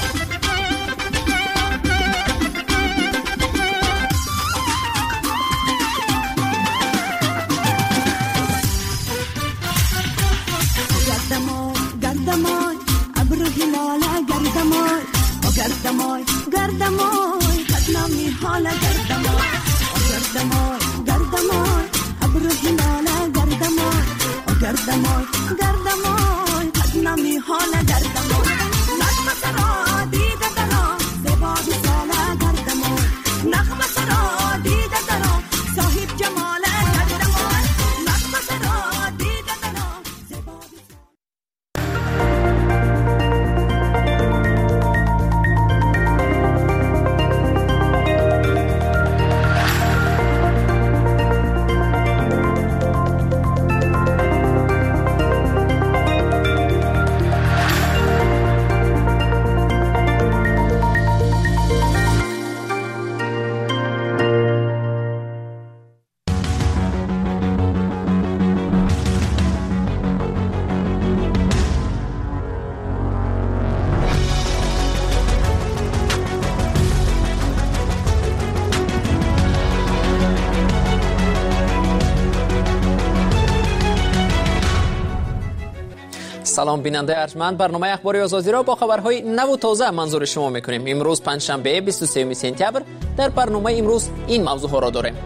گردمای گردمای قدمی حالا گردمای گردمای گردمای ابر هلال گردمای گردمای گردمای سلام بیننده ارجمند، برنامه اخباری آزادی را با خبرهای نو و تازه منظور شما میکنیم. امروز پنجشنبه بیست و سوم سپتامبر. در برنامه امروز این موضوع ها را داریم.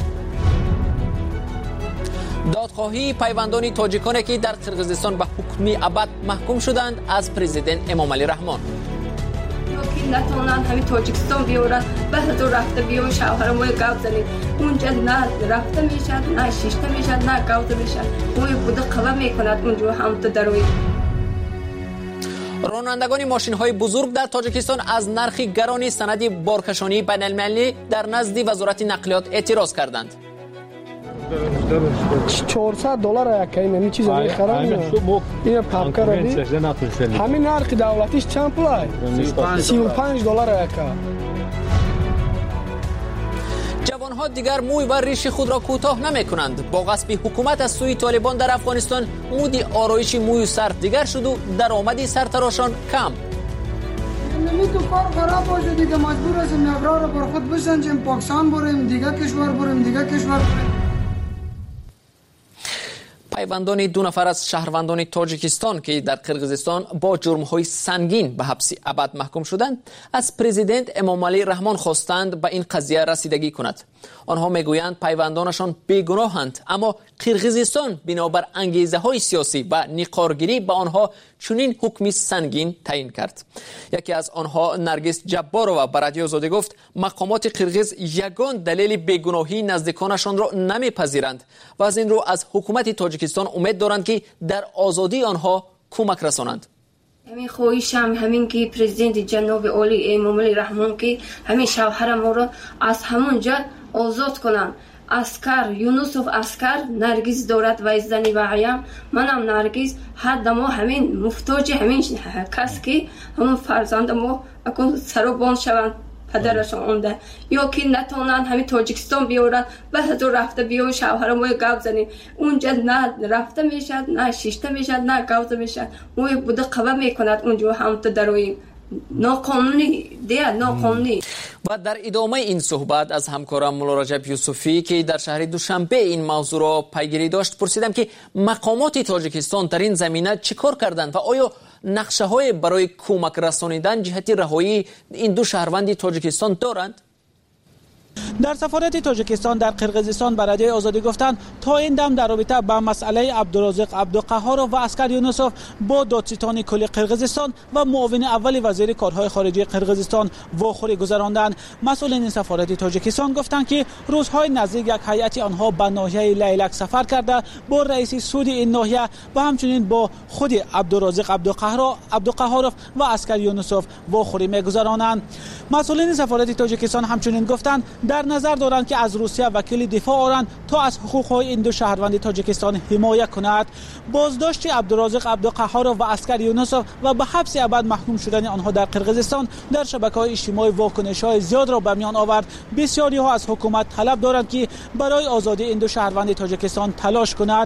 دادخواهی پیوندان تاجیکانی که در قرقیزستان به حکم ابد محکوم شدند از پرزیدنت امامعلی رحمان. نتونن همین تاجیکستان بیارن بعد رفته بیان شوهرم وای گاو زنید اونجا نه رفته میشد نه شیشته میشد نه گاو میشد وای بوده قوا میکند اونجا هم تو دروی. رانندگان ماشین های بزرگ در تاجیکستان از نرخ گران سند بارکشانی بین المللی در نزد وزارت نقلیات اعتراض کردند. چهارصد دلار یک همین چیز میخرن این پاکر دی همین نرخ دولتیش چند پولای سی و پنج دلار یک. جوانها دیگر موی و ریش خود را کوتاه نمیکنند. با غصب حکومت از سوی طالبان در افغانستان مود آرایش موی و سر دیگر شد و درآمد سرتراشان کم. نمی تو کار خراب باشه دیگه مجبور هستیم ابرار رو بر خود بسنجیم، پاکستان بریم دیگه کشور بریم دیگه کشور بریم. پیوندان دو نفر از شهروندان تاجیکستان که در قرقیزستان با جرم‌های سنگین به حبس ابد محکوم شدند از پرزیدنت امامعلی رحمان خواستند به این قضیه رسیدگی کند. آنها میگویند پیوندانشان بیگناهند، اما قرقیزستان بنابر انگیزه‌های سیاسی و نیقارگیری به آنها چنین حکمی سنگین تعیین کرد. یکی از آنها نرگس جبارова به رادیو آزادی گفت مقامات قرقیز یگان دلیل بیگناهی نزدیکانشان را نمیپذیرند و از این رو از حکومت تاجیکستان امید دارند که در آزادی آنها کمک رسانند. همین خواهشم همین که پرزیدنت جناب عالی امامعلی رحمان که همین شوهر ما را از همون جا آزاد کنند. اسکر یونسوف اسکر نرگس دارد و زنی وعیم منم نرگس حد ما همین محتاج همین کس که همون فرزند ما اکن سربان شوند پدرشان اونده یا که نتونن همین تاجیکستان بیارن بعد رفته بیان شوهر ما گاو زنیم اونجا نه رفته میشد نه شیشته میشد نه گاو میشد موی بوده قوا میکند اونجا هم تو درویم ناقانونی دیگه ناقانونی. و در ادامه این صحبت از همکارم مولا رجب یوسفی که در شهر دوشنبه این موضوع را پیگیری داشت پرسیدم که مقامات تاجیکستان در این زمینه چیکار کردند و آیا نقشه های برای کمک رسانیدن جهت رهایی این دو شهروند تاجیکستان دارند؟ در سفارت تاجیکستان در قرقیزستان به رادیو آزادی گفتند تا این دم در رابطه با مسئله عبدالرازق عبدالقهار و اسکر یونسوف با دادستان کل قرقیزستان و معاون اول وزیر کارهای خارجه قرقیزستان واخوری گذراندند. مسئولین سفارت تاجیکستان گفتند که روزهای نزدیک یک هیئت آنها به ناحیه لیلک سفر کرده با رئیس سود این ناحیه و همچنین با خود عبدالرازق عبدالقهار عبدالقهار و اسکر یونسوف واخوری می‌گذرانند. مسئولین سفارت تاجیکستان همچنین گفتند در نظر دارند که از روسیه وکیل دفاع آورند تا از حقوق‌های این دو شهروند تاجیکستان حمایت کند. بازداشت عبدالرازق عبدالقهار و اسکر یونسوف و به حبس ابد محکوم شدن آنها در قرقیزستان در شبکه‌های اجتماعی واکنش‌های زیاد را به میان آورد. بسیاری‌ها از حکومت طلب دارند که برای آزادی این دو شهروند تاجیکستان تلاش کند.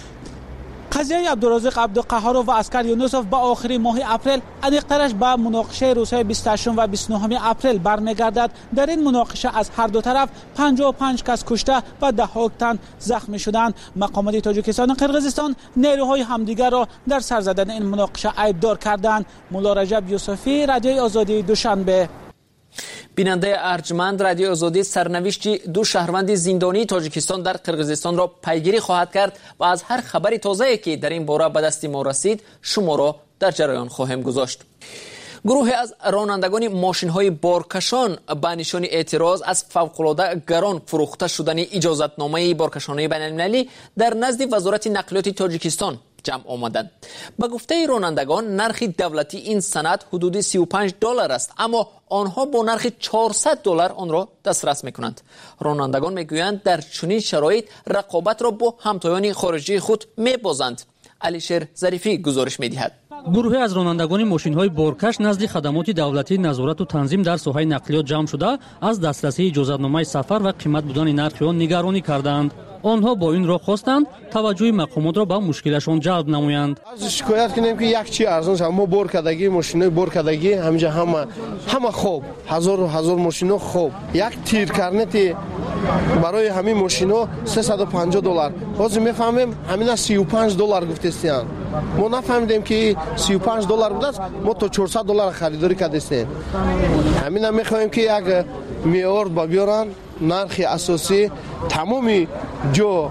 قضیه عبدالرازق عبدالقهار و اسکر یونسوف با آخر ماه اپریل انیقترش به مناقشه روزهای بیست و هشت و بیست و نه اپریل برمیگردد. در این مناقشه از هر دو طرف پنجاه و پنج کس کشته و ده ها تن زخمی شدند. مقامات تاجیکستان و قرقیزستان نیروهای همدیگر را در سر زدن این مناقشه عیبدار کردند. مولا رجب یوسفی، رادیوی آزادی، دوشنبه. بیننده ارجمند، رادیو آزادی سرنوشت دو شهروند زندانی تاجیکستان در قرقیزستان را پیگیری خواهد کرد و از هر خبری تازه‌ای که در این باره به دست ما رسید شما را در جریان خواهیم گذاشت. گروهی از رانندگان ماشین‌های بارکشان به نشان اعتراض از فوق‌العاده گران فروخته شدن اجازتنامه بارکشانی بین‌المللی در نزد وزارت نقلیات تاجیکستان جمع آمدند. به گفته رانندگان نرخ دولتی این سند حدود سی و پنج دلار است، اما آنها با نرخ چهارصد دلار آن را دسترس می‌کنند. رانندگان می‌گویند در چنین شرایط رقابت را با همتایان خارجی خود می‌بازند. علیشیر ظریفی گزارش می‌دهد. گروهی از رانندگان ماشین‌های بارکش نزد خدمات دولتی نظارت و تنظیم در ساحه نقلیات جمع شده از دسترسی اجازتنامه سفر و قیمت بودن نرخ آن نگرانی کردند. آنها با این را خواستند توجه مقامات را به مشکلشان جلب نمایند. از شکایت کنیم که یک چی ارزان شد، ما بارکدگی ماشینای بارکدگی همینجا همه همه خوب هزار و هزار ماشینا خوب، یک تیر کرنتی برای همین ماشینا سیصد و پنجاه دلار، باز میفهمیم همین سی و پنج دلار گفتستیان. ما نفهمیدیم که سی و پنج دلار بوده است، ما تا چهارصد دلار خریداری کردیم. همین هم میخوایم که یک معیار با بیارن، نرخ اساسی تمامی جو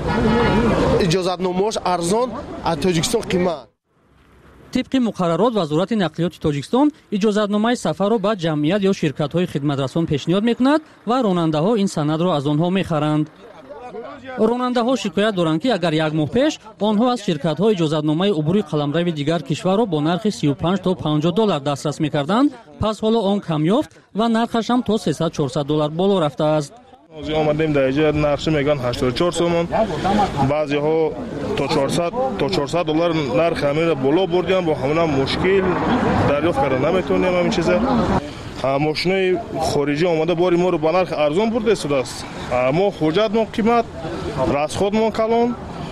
اجازت نامه‌اش ارزان از تاجیکستان قیمت. طبق مقررات وزارت نقلیات تاجیکستان اجازتنامه سفر را به جمعیت یا شرکت‌های خدمترسان پیشنهاد می‌کند و راننده‌ها این سند را از آنها می‌خرند. راننده‌ها شکایت دارند که اگر یک ماه پیش آنها از شرکت‌های اجازتنامه عبوری قلمرو دیگر کشور را با نرخ سی و پنج تا پنجاه دلار دسترس می‌کردند، پس حالا آن کم یافت و نرخش هم تا سیصد چهارصد دلار بالا رفته است. از آمدیم در اینجا نرخش میگن هشتاد و چهار سومون، بعضی ها تا چهارصد تا چهارصد دلار نرخ همین بالا بردیم، با همین مشکل دریافت کردن نمیتونیم همین چیزا. ماشینای خارجی آمده باری ما رو با نرخ ارزان برده است. ما حجت ما قیمت، رسخود ما کلان.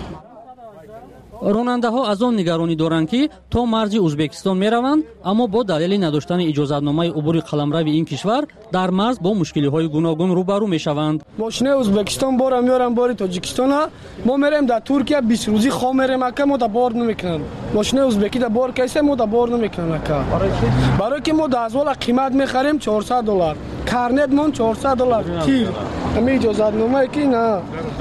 راننده‌ها از آن نگرانی دارند که تا مرز ازبکستان می‌روند، اما با دلیل نداشتن اجازتنامه عبور قلمرو این کشور در مرز با مشکل‌های گوناگون روبرو می‌شوند. ماشین ازبکستان بار میارن بار تاجیکستان، ما میریم در ترکیه بیست روزی خام میریم اکا ما تا بار نمیکنن. ماشین ازبکی در بار کیسه ما تا بار نمیکنن اکا. برای که ما در ازوال قیمت می‌خریم چهارصد دلار. کارنت مون چهارصد دلار تیر. همین اجازتنامه کی نه.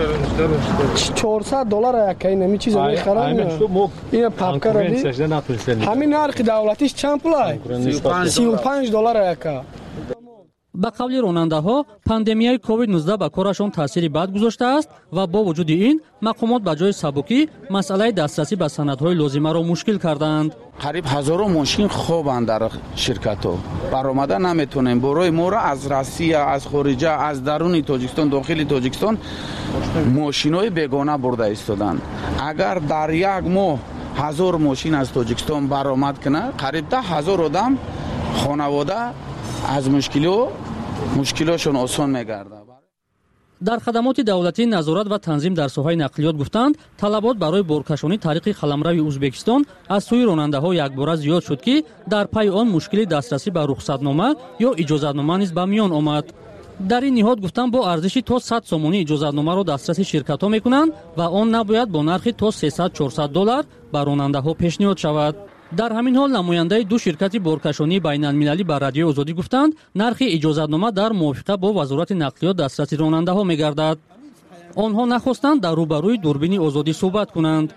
چهارصد دلار اکا این می چیزا می‌خرن. این پاپکار همین نرخ دولتیش چند پولای؟ سی و پنج دلار اکا. به قول راننده‌ها پاندمیای کووید نوزده به کارشان تاثیر بد گذاشته است و با وجود این مقامات به جای سبکی مسئله دسترسی به سندهای لازمه را مشکل کردند. قریب هزارو ماشین خوبند در شرکت ها برآمده نمیتونیم. برای ما را از روسیه، از خارجه، از درون تاجیکستان، داخل تاجیکستان ماشینای بیگانه برده ایستادند. اگر در یک ماه هزار ماشین از تاجیکستان برآمد کنه، قریب ده هزار آدم خانواده از مشکلو مشکلاشون آسان میگرده. در خدمات دولتی نظارت و تنظیم در ساحه نقلیات گفتند طلبات برای بارکشانی طریق قلمرو ازبکستان از سوی راننده‌ها یکباره زیاد شد که در پی آن مشکل دسترسی به رخصتنامه یا اجازتنامه نیز به میان آمد. در این نهاد گفتند با ارزشی تا صد سومانی اجازتنامه را دسترس شرکت‌ها می‌کنند و آن نباید با نرخ تا سیصد چهارصد دلار به راننده‌ها پیشنهاد شود. در همین حال نماینده دو شرکت بارکشانی بین‌المللی به رادیو آزادی گفتند نرخ اجازتنامه در موافقت با وزارت نقلیات دسترسی راننده‌ها می‌گردد. آنها نخواستند در روبروی دوربین آزادی صحبت کنند.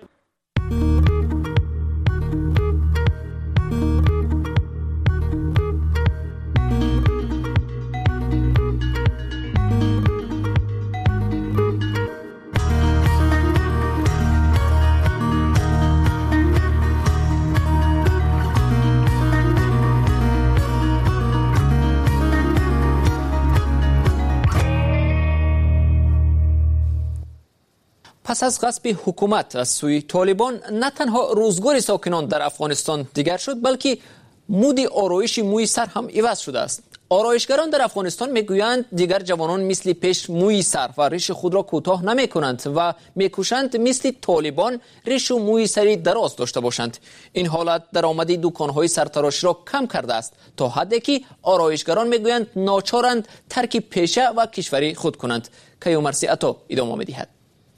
پس از غصب حکومت از سوی طالبان نه تنها روزگار ساکنان در افغانستان دیگر شد، بلکه مود آرایش موی سر هم عوض شده است. آرایشگران در افغانستان میگویند دیگر جوانان مثل پیش موی سر و ریش خود را کوتاه نمی کنند و میکوشند مثل طالبان ریش و موی سری دراز داشته باشند. این حالت درآمد دکانهای سرتراشی را کم کرده است تا حدی که آرایشگران میگویند ناچارند ترک پیشه و کشوری خود کنند. کیومرثی عطا ادامه می‌دهد.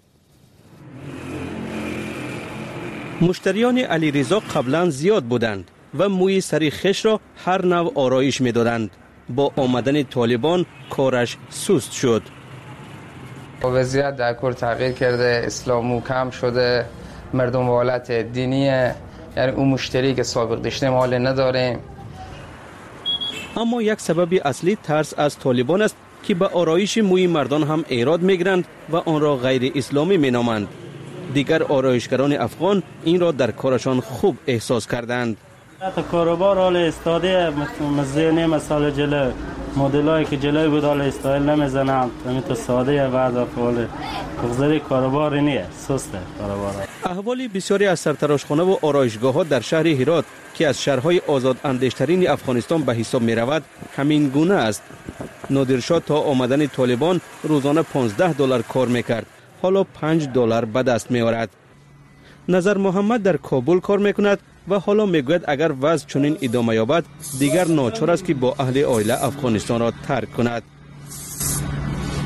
مشتریان علیرضا قبلا زیاد بودند و موی سری خش را هر نوع آرایش می دادند. با آمدن طالبان کارش سست شد. وضعیت در کل تغییر کرده، اسلامو کم شده، مردم حالت دینیه، یعنی اون مشتری که سابق داشتیم حال نداریم. اما یک سبب اصلی ترس از طالبان است که به آرایش موی مردان هم ایراد میگیرند و آن را غیر اسلامی می نامند. دیگر آرایشگران افغان این را در کارشان خوب احساس کردند. تا کاروبار حال استاده مزینه مثال جلو مدلایی که جلوی بود حال استایل نمیزنم، همین تو ساده بعض افعال بغضی کاروبار نیه، سسته کاروبار. احوال بسیاری از سرتراشخانه و آرایشگاه ها در شهر هرات که از شهرهای آزاد اندیشترین افغانستان به حساب می رود همین گونه است. نادرشاه تا آمدن طالبان روزانه پانزده دلار کار میکرد، حالا پنج دلار به دست می آورد. نظر محمد در کابل کار میکند و حالا میگوید اگر وضع چنین ادامه یابد دیگر ناچار است که با اهل عائله افغانستان را ترک کند.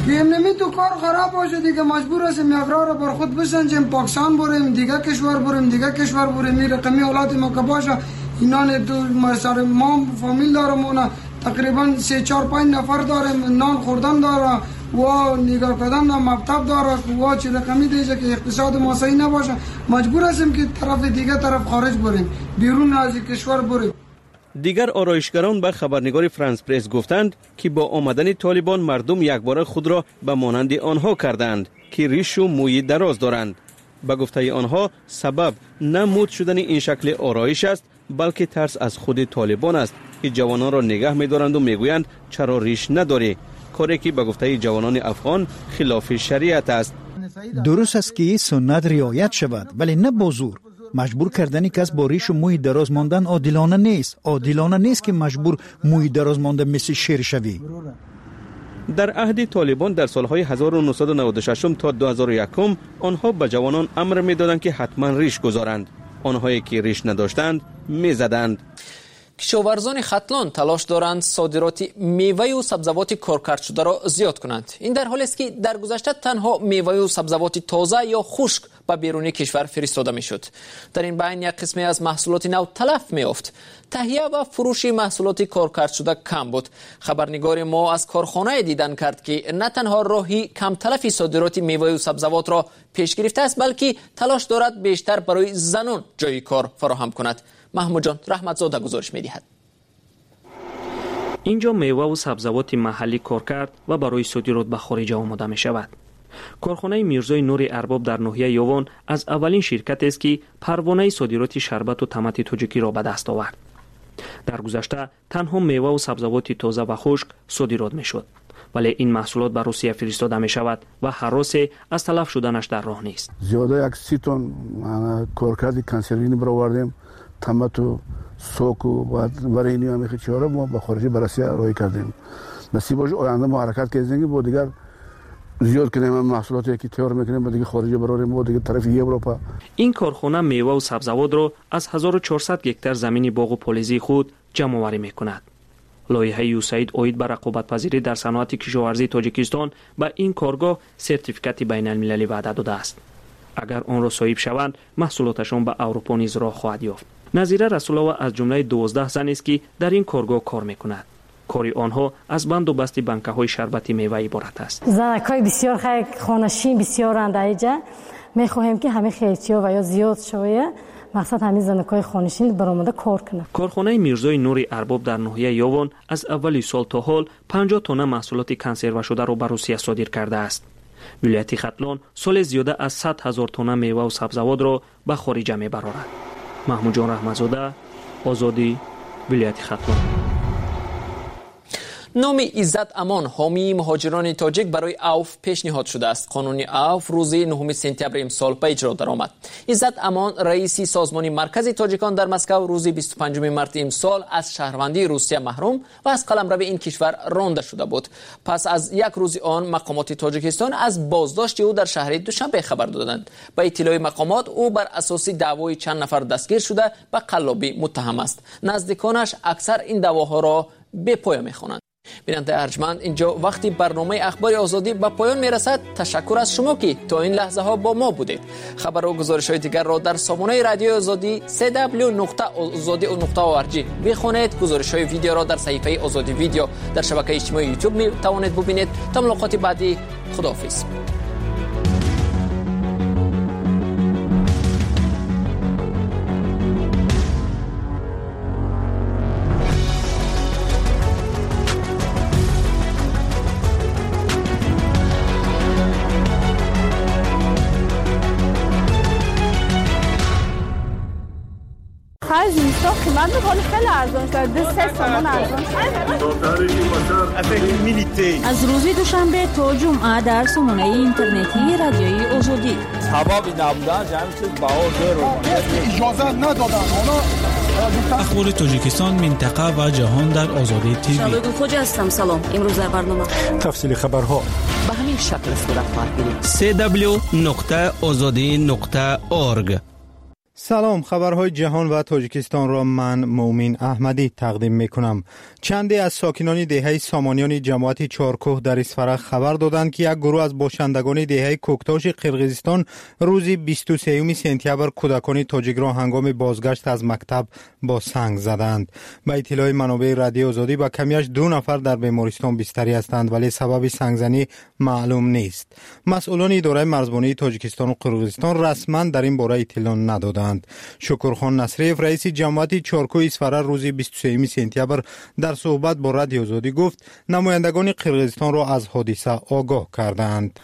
که نمی تو کار خراب باشه دیگه مجبور هستیم یک راه را بر خود بسنجیم، پاکستان بریم، دیگه کشور بریم، دیگه کشور بریم. می رقمی حالات ما که باشه اینان دو سر ما فامیل دارم، تقریبا سه چهار پنج نفر داریم، نان خوردن داره و نگاه کردن مکتب داره و چه رقمی دیگه که اقتصاد ما صحیح نباشه مجبور هستیم که طرف دیگه طرف خارج بریم، بیرون از کشور بریم. دیگر آرایشگران به خبرنگار فرانس پرس گفتند که با آمدن طالبان مردم یکباره خود را به مانند آنها کردند که ریش و موی دراز دارند. به گفته آنها سبب نه مد شدن این شکل آرایش است بلکه ترس از خود طالبان است که جوانان را نگه می‌دارند و میگویند چرا ریش نداری، کاری که به گفته جوانان افغان خلاف شریعت است. درست است که سنت رعایت شود ولی نه با زور. مجبور کردن کس با ریش و موی دراز ماندن عادلانه نیست. عادلانه نیست که مجبور موی دراز مانده مثل شیر شوی. در عهد طالبان در سالهای هزار و نهصد و نود و شش تا دو هزار و یک آنها به جوانان امر می‌دادند که حتما ریش گذارند. آنهایی که ریش نداشتند می‌زدند. کشاورزان ختلان تلاش دارند صادرات میوه و سبزیجات کارکرد شده را زیاد کنند. این در حالی است که در گذشته تنها میوه و سبزیجات تازه یا خشک به بیرون کشور فرستاده میشد. در این بین یک قسمی از محصولات نو تلف میافت. تهیه و فروش محصولات کارکرد شده کم بود. خبرنگار ما از کارخانه دیدن کرد که نه تنها راهی کم تلفی صادرات میوه و سبزیجات را پیش گرفته است بلکه تلاش دارد بیشتر برای زنان جای کار فراهم کند. محمود جان رحمتزاده گزارش می‌دهد. اینجا میوه و سبزیجات محلی کار کرد و برای صادرات به خارج آماده می شود. کارخانه میرزای نور ارباب در ناحیه یوان از اولین شرکت است که پروانه صادرات شربت و تمت تاجیکی را به دست آورد. در گذشته تنها میوه و سبزیجات تازه و خشک صادرات می شد. ولی این محصولات به روسیه فرستاده می شود و هراس از تلف شدنش در راه نیست. زیاده یک سی تن کارکرد کنسروینی برآوردیم، تمت و سوک و ورینی و میخی چیاره ما به خارجی بررسی روی کردیم. نصیب باشه آینده ما حرکت کردیم با دیگر زیاد کنیم محصولاتی که تیار میکنیم با دیگه خارجی براریم با دیگه طرف اروپا. این کارخانه میوه و سبزیجات را از هزار و چهارصد هکتار زمین باغ و پالیزی خود جمع آوری میکند. لایحه یوساید اوید بر رقابت پذیری در صنعت کشاورزی تاجیکستان به این کارگاه سرتیفیکات بین المللی وعده داده است. اگر آن را صاحب شوند محصولاتشان به اروپا نیز راه خواهد یافت. نظیره رسولова از جمله دوازده زن است که در این کارگاه کار میکند. کاری آنها از بند و بست بنکه های شربتی میوه عبارت است. زنکای بسیار خیلی خانشین بسیارند اینجا. میخواهیم که همه خیلی‌ها و یا زیاد شوه. مقصد همین زنکای خانشین برآمده کار کنند. کارخانه میرزای نور ارباب در ناحیه یوان از اولی سال تا حال پنجاه تن محصولات کنسرو شده را به روسیه صادر کرده است. ولایت ختلان سال زیاده از صد هزار تن میوه و سبزیجات را به خارج میبرد. محمود جان رحمتزاده، آزادی، ولایت ختلان. نام عزت امان حامی مهاجران تاجیک برای عوف پیشنهاد شده است. قانون عوف روز نهم سپتامبر امسال به اجرا درآمد. عزت امان رئیس سازمان مرکزی تاجیکان در مسکو روز بیست و پنجم مارس امسال از شهروندی روسیه محروم و از قلمرو این کشور رانده شده بود. پس از یک روز آن مقامات تاجیکستان از بازداشت او در شهر دوشنبه خبر دادند. با اطلاع مقامات او بر اساس دعوای چند نفر دستگیر شده به قلابی متهم است. نزدیکانش اکثر این دعواها را به پایان می‌خوانند. بیننده ارجمند، اینجا وقتی برنامه اخبار آزادی به پایان میرسد. تشکر از شما که تا این لحظه ها با ما بودید. خبر و گزارش های دیگر را در سامانه رادیو آزادی سی دبلیو نقطه آزادی نقطه او آر جی بخوانید. گزارش های ویدیو را در صفحه آزادی ویدیو در شبکه اجتماعی یوتیوب می توانید ببینید. تا ملاقات بعدی، خداحافظ. از اینستا قیمت می‌کنه خیلی ارزان شد. دو سه تومن ارزان شد. از روز دوشنبه تا جمعه در سامانه اینترنتی رادیوی آزادی. سببی نبودن جمعی چیز بها زیرو اجازه ندادن. حالا اخبار تاجیکستان، منطقه و جهان در آزادی تیوی. شبکه خوجا هستم. سلام. امروز در برنامه تفصیل خبرها به همین شکل صورت خواهد گرفت. سی دبلیو نقطه آزادی نقطه اورگ سلام، خبرهای جهان و تاجیکستان را من مومین احمدی تقدیم می کنم. چندی از ساکنان دهه سامانیان جماعت چارکوه در اسفره خبر دادند که یک گروه از باشندگان دهه کوکتاش قرقیزستان روز بیست و سوم سپتامبر کودکان تاجیک را هنگام بازگشت از مکتب با سنگ زدند. به اطلاع منابع رادیو آزادی با کمیش دو نفر در بیمارستان بستری هستند ولی سبب سنگزنی معلوم نیست. مسئولان اداره مرزبانی تاجیکستان و قرقیزستان رسما در این باره اطلاع ندادند. شکرخان نصریف رئیس جماعت چارکوه اسفره روز بیست و سوم سپتامبر در صحبت با رادیو آزادی گفت نمایندگان قرقیزستان را از حادثه آگاه کردند.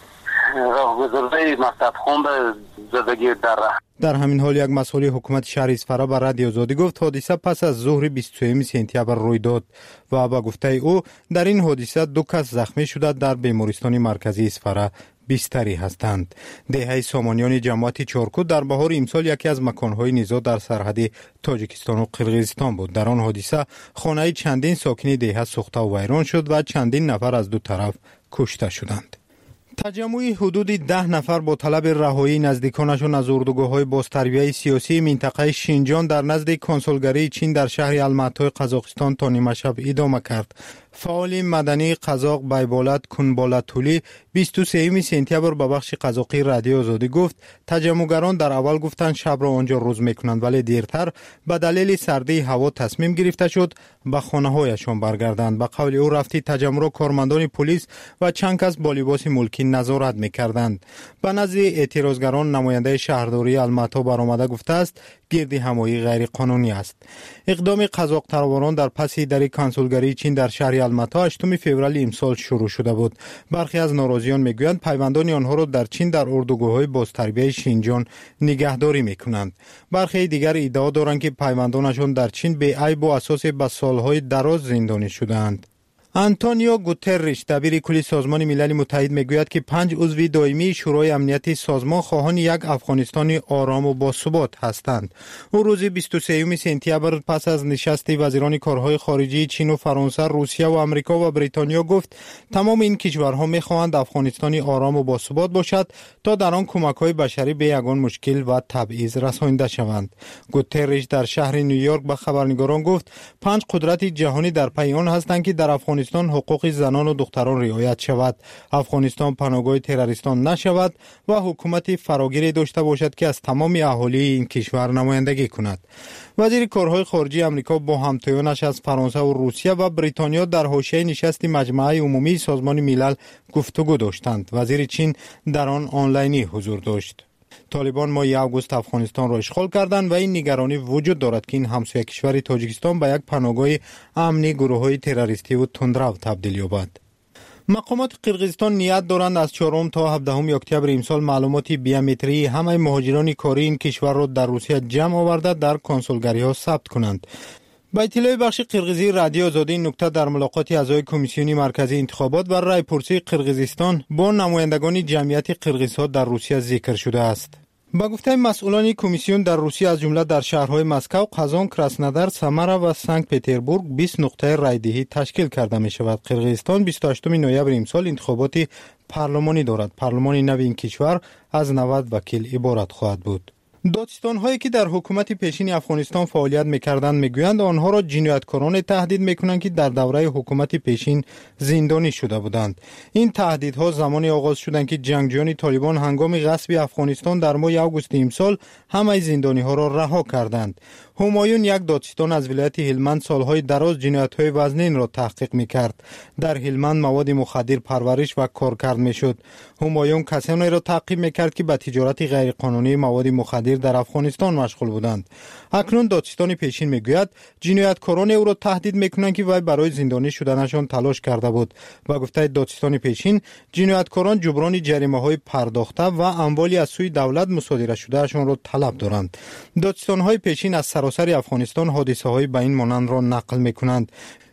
راهگذاری مکتب خان به زدگی در در همین حال یک مسئول حکومت شهر اسفره به رادیو آزادی گفت حادثه پس از ظهر بیست و سوم سپتامبر روی داد و با گفته او در این حادثه دو کس زخمی شده در بیمارستان مرکزی اسفره بستری هستند. دهه سامانیان جماعت چارکو در بهار امسال یکی از مکانهای نزاع در سرحد تاجیکستان و قرقیزستان بود. در آن حادثه خانه چندین ساکن دهه سوخته و ویران شد و چندین نفر از دو طرف کشته شدند. تجمع حدود ده نفر با طلب رهایی نزدیکانشان از اردوگاه‌های بازتربیه سیاسی منطقه شینجان در نزد کنسولگری چین در شهر الماتای قزاقستان تا نیمه شب ادامه کرد. فعال مدنی قزاق بایبولت کنبالتولی بیست و سوم سپتامبر به بخش قزاقی رادیو آزادی گفت تجمعگران در اول گفتند شب را آنجا روز میکنند ولی دیرتر به دلیل سردی هوا تصمیم گرفته شد به خانه هایشان برگردند. به قول او رفتی تجمع را کارمندان پلیس و چند کس با لباس ملکی نظارت میکردند. به نزد اعتراضگران نماینده شهرداری الماتا برآمده گفته است گردی همایی غیر قانونی است. اقدام قزاق طرفداران در پس در کنسولگری چین در شهر الماتا هشتم فوریه امسال شروع شده بود. برخی از ناراضیان میگویند پیوندان آنها را در چین در اردوگاه‌های بازتربیه شینجان نگهداری میکنند. برخی دیگر ادعا دارند که پیوندانشان در چین به عیب و اساس به سالهای دراز زندانی شدند. آنتونیو گوترش دبیر کل سازمان ملل متحد میگوید که پنج عضو دائمی شورای امنیتی سازمان خواهان یک افغانستان آرام و باثبات هستند. او روز بیست و سوم سپتامبر پس از نشست وزیران کارهای خارجه چین و فرانسه، روسیه و آمریکا و بریتانیا گفت تمام این کشورها میخواهند افغانستانی آرام و باثبات باشد تا در آن کمک‌های بشری به یگان مشکل و تبعیض رسانده شوند. گوترش در شهر نیویورک به خبرنگاران گفت پنج قدرت جهانی در پی آن هستند که در افغانستان حقوق زنان و دختران رعایت شود، افغانستان پناهگاه تروریستان نشود و حکومت فراگیری داشته باشد که از تمام اهالی این کشور نمایندگی کند. وزیر کارهای خارجه آمریکا با همتایانش از فرانسه و روسیه و بریتانیا در حاشیه نشست مجمع عمومی سازمان ملل گفتگو داشتند. وزیر چین در آن آنلاینی حضور داشت. طالبان ماه آگوست افغانستان را اشغال کردند و این نگرانی وجود دارد که این همسایه کشور تاجیکستان به یک پناهگاه امنی گروه‌های تروریستی و تندرو تبدیل یابد. مقامات قرقیزستان نیت دارند از چهارم تا هفدهم اکتبر امسال معلومات بیومتری همه مهاجران کاری این کشور را در روسیه جمع آورده در کنسولگری‌ها ثبت کنند. با اطلاع بخش قرقیزی رادیو آزادی این نکته در ملاقات اعضای کمیسیون مرکزی انتخابات و رایپرسی قرقیزستان با نمایندگان جمعیت قرقیزها در روسیه ذکر شده است. با گفته مسئولان کمیسیون در روسیه از جمله در شهرهای مسکو، قزان، کراسنودار، سامارا و سنت پتربورگ بیست نقطه رایدهی تشکیل کرده می شود. قرقیزستان بیست و هشتم نوامبر امسال انتخابات پارلمانی دارد. پارلمان نو این کشور از نود وکیل عبارت خواهد بود. دادستان هایی که در حکومت پیشین افغانستان فعالیت میکردند میگویند آنها را جنایتکاران تهدید میکنند که در دوره حکومت پیشین زندانی شده بودند. این تهدیدها زمانی آغاز شدند که جنگجویان طالبان هنگام غصب افغانستان در ماه آگوست امسال همه زندانی ها را رها کردند. همایون یک دادستان از ولایت هلمند سالهای دراز جنایت‌های وزنین را تحقیق می‌کرد. در هلمند مواد مخدر پرورش و کارکرد می‌شد. همایون کسانی را تعقیب می‌کرد که به تجارت غیرقانونی مواد مخدر در افغانستان مشغول بودند. اکنون دادستان پیشین می‌گوید جنایتکاران او را تهدید می‌کنند که وی برای زندانی شدنشان تلاش کرده بود. و گفته دادستان پیشین جنایتکاران جبران جریمه‌های پرداخته و اموالی از سوی دولت مصادره شدهشان را طلب دارند. دادستان‌های پیشین از سراسر افغانستان حادثه های به این مانند را نقل می کنند.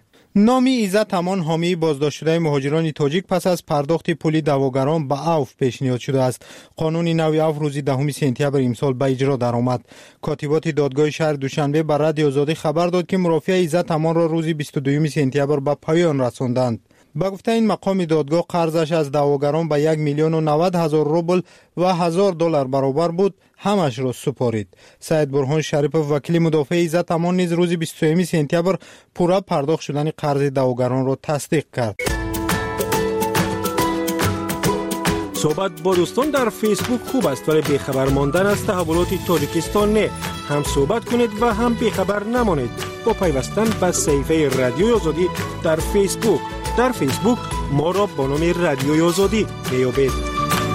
نامی عزت امان حامی بازداشت شده مهاجران تاجیک پس از پرداخت پول دعواگران به عفو پیشنهاد شده است. قانون نو عفو روز دهم سپتامبر امسال به اجرا درآمد. کاتبات دادگاه شهر دوشنبه بر رادیو آزادی خبر داد که مرافع عزت امان را روز بیست و دوم سپتامبر به پایان رساندند. با گفته این مقام دادگاه قرضش از دعواگران به یک میلیون و نود هزار روبل و هزار دلار برابر بود، همش را سپارید. سید برهان شریف وکیل مدافع عزت امان نیز روز بیست و سوم سپتامبر پورا پرداخت شدن قرض دعواگران را تصدیق کرد. صحبت با دوستان در فیسبوک خوب است ولی بیخبر ماندن از تحولات تاجیکستان نه. هم صحبت کنید و هم بیخبر نمانید با پیوستن به صفحه رادیوی آزادی در فیسبوک. در فیسبوک ما را با نام رادیوی آزادی بیابید.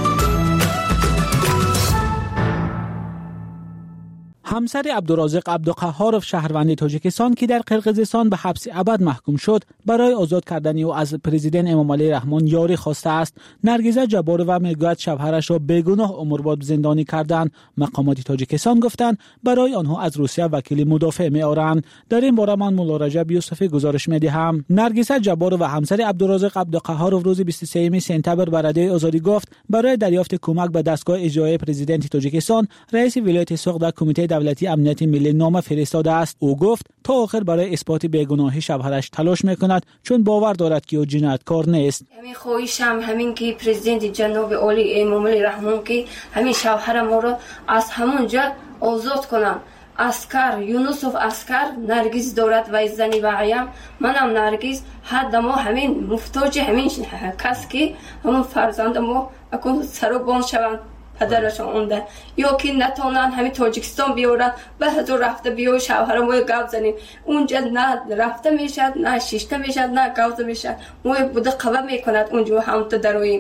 همسر عبدالرازق عبدالقهارov شهروند تاجیکستان که در قرقیزستان به حبس ابد محکوم شد، برای آزاد کردن او از پرزیدنت امامعلی رحمان یاری خواسته است. نرگیزه جبارova میگوید شوهرش را بیگناه عمرباد زندانی کردند. مقامات تاجیکستان گفتند برای آنها از روسیه وکیل مدافع میآورند. در این باره من مولا رجب یوسفی گزارش میدهم. نرگیزه جبارova همسر عبدالرازق عبدالقهارov روز بیست و سوم سپتامبر به رادیوی آزادی گفت برای دریافت کمک به دستگاه اجرایی پرزیدنت تاجیکستان رئیس ولایت سوق در کمیته دولتی امنیت ملی نامه فرستاده است. او گفت تا آخر برای اثبات بیگناهی شوهرش تلاش میکند چون باور دارد که او جنایتکار نیست. همین خواهشم همین که پرزیدنت جناب عالی امامعلی رحمان که همین شوهر ما را از همون جا آزاد کنند. اسکر یونسوف اسکر نرگیز دارد و زنی وایم منم نرگیز حد ما همین محتاج همین کس که همون فرزند ما اکن سربان شوند پدرشان اونده یا که نتونن همین تاجیکستان بیارن به حضور رفته بیو شوهر ما گاو زنیم اونجا نه رفته میشد نه شیشته میشد نه گاو میشد ما بوده قوه میکند اونجا هم تو درویم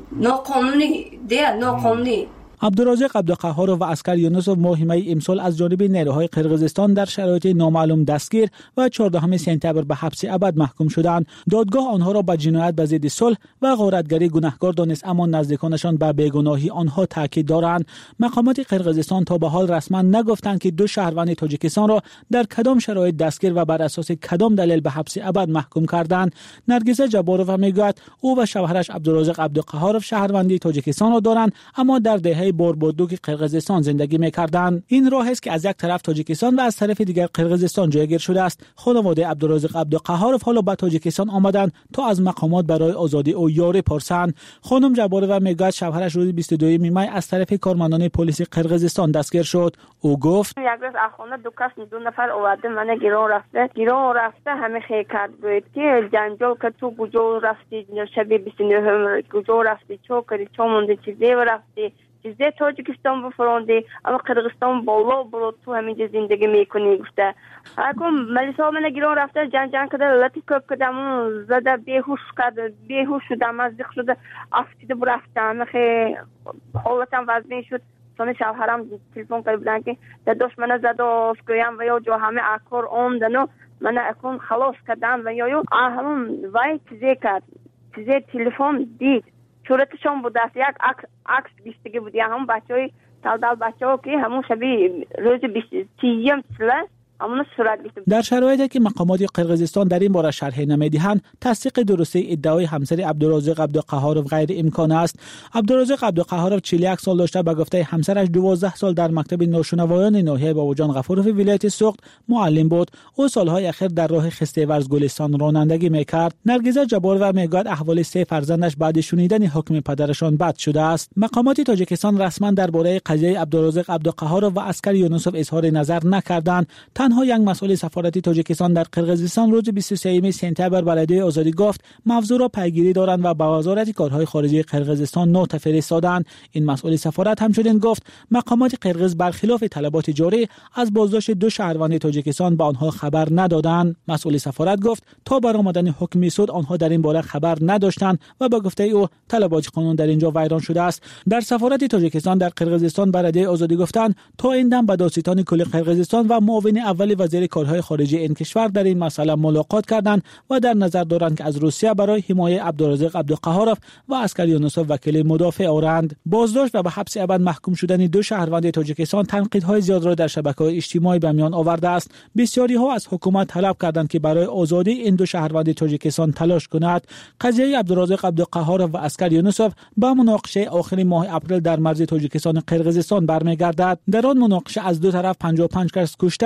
ناقانونی ده ناقانونی. عبدالرازق عبدالقهارov و اسکر یونسوف ماه امسال از جانب نیروهای قرقیزستان در شرایط نامعلوم دستگیر و چهاردهم سپتامبر به حبس ابد محکوم شدند. دادگاه آنها را به جنایت به ضد صلح و غارتگری گناهکار دانست، اما نزدیکانشان به بیگناهی آنها تاکید دارند. مقامات قرقیزستان تا به حال رسما نگفتند که دو شهروند تاجیکستان را در کدام شرایط دستگیر و بر اساس کدام دلیل به حبس ابد محکوم کردند. نرگیزه جبارova میگوید او و شوهرش عبدالرازق عبدالقهارov شهروندی تاجیکستان را دارند اما در دهه باربادو که قرقیزستان زندگی می‌کردند. این راه است که از یک طرف تاجیکستان و از طرف دیگر قرقیزستان جایگیر شده است. خانواده عبدالرازق عبدالقهارov حالا به تاجیکستان آمدند تا از مقامات برای آزادی او یاری پرسند. خانم جبارova میگوید شوهرش روز بیست و دو می از طرف کارمندان پلیس قرقیزستان دستگیر شد. او گفت یک روز اخوانه دو کس دو نفر آورده من گیران رفته گیران رفته همه خیلی کرد بود که جنجال که تو کجا رفتی شب بیست و نه کجا رفتی چو کردی چو موندی چیزی رفتی چیزی تاجیکستان بفراندی اما قرقیزستان بالا برو تو همینجا زندگی میکنی گفته. اگه ملیسا من گیران رفته جنگ جنگ کرده لطی کب کردم زده بیهوش کرده بیهوش شده مزدیق شده افتیده برفتم خیلی حالتم وزنی شد. سونی شوهرم تلفن کرد بودن که داداش من زد و فکریم و یا جو همه اکار آمدن و من اکون خلاص کردن و یا یا همون وای چیزی کرد چیزی تلفن دید صورتشون بود است یک عکس بیستگی بود یا هم بچه های تلدل بچه ها که همون شبیه روز بیستیم سله همون صورت بیستگی. در شرایطی که مقامات قرقیزستان در این باره شرح نمیدهند تصدیق درسته ادعای همسر عبدالرازق عبدالقهارov غیر امکان است. عبدالرازق عبدالقهارov چهل و یک سال داشته. به گفته همسرش دوازده سال در مکتب ناشنوایان ناحیه باباجان غفورov ولایت سوخت معلم بود. او سالهای اخیر در راه خسته‌ورز گلستان رانندگی میکرد. نرگیزه جبارova میگوید احوال سه فرزندش بعد شنیدن حکم پدرشان بد شده است. مقامات تاجیکستان رسما درباره قضیه عبدالرازق عبدالقهارov و اسکر یونسوف اظهار نظر نکردند. تنها یک مسئول سفارتی تاجیکستان در قرقیزستان روز بیست و سوم سپتامبر به رادیوی آزادی گفت موضوع را پیگیری دارند و به وزارت کارهای خارجه قرقیزستان نوت فرستادند. این مسئول سفارت همچنین گفت مقامات قرقیز برخلاف طلبات جاری از بازداشت دو شهروند تاجیکستان به آنها خبر ندادند. مسئول سفارت گفت تا برآمدن حکم سود آنها در این باره خبر نداشتند و با گفته او طلبات قانون در اینجا ویران شده است. در سفارت تاجیکستان در قرقیزستان به رادیوی آزادی گفتند تا این دم با دادستان کل قرقیزستان و معاون اول وزیر کارهای خارجه این کشور در این مسئله ملاقات کردند و در نظر دارند که از روسیه برای حمایت عبدالرازق عبدالقهارov و اسکر یونسوف وکیل مدافع آورند. بازداشت و به حبس ابد محکوم شدن دو شهروند تاجیکستان تنقیدهای زیاد را در شبکه‌های اجتماعی به میان آورده است. بسیاری ها از حکومت طلب کردند که برای آزادی این دو شهروند تاجیکستان تلاش کند. قضیه عبدالرازق عبدالقهارov و اسکر یونسوف با مناقشه آخر ماه اپریل در مرز تاجیکستان و قرقیزستان برمیگردد. در آن مناقشه از دو طرف پنجاه و پنج کس کشته، ده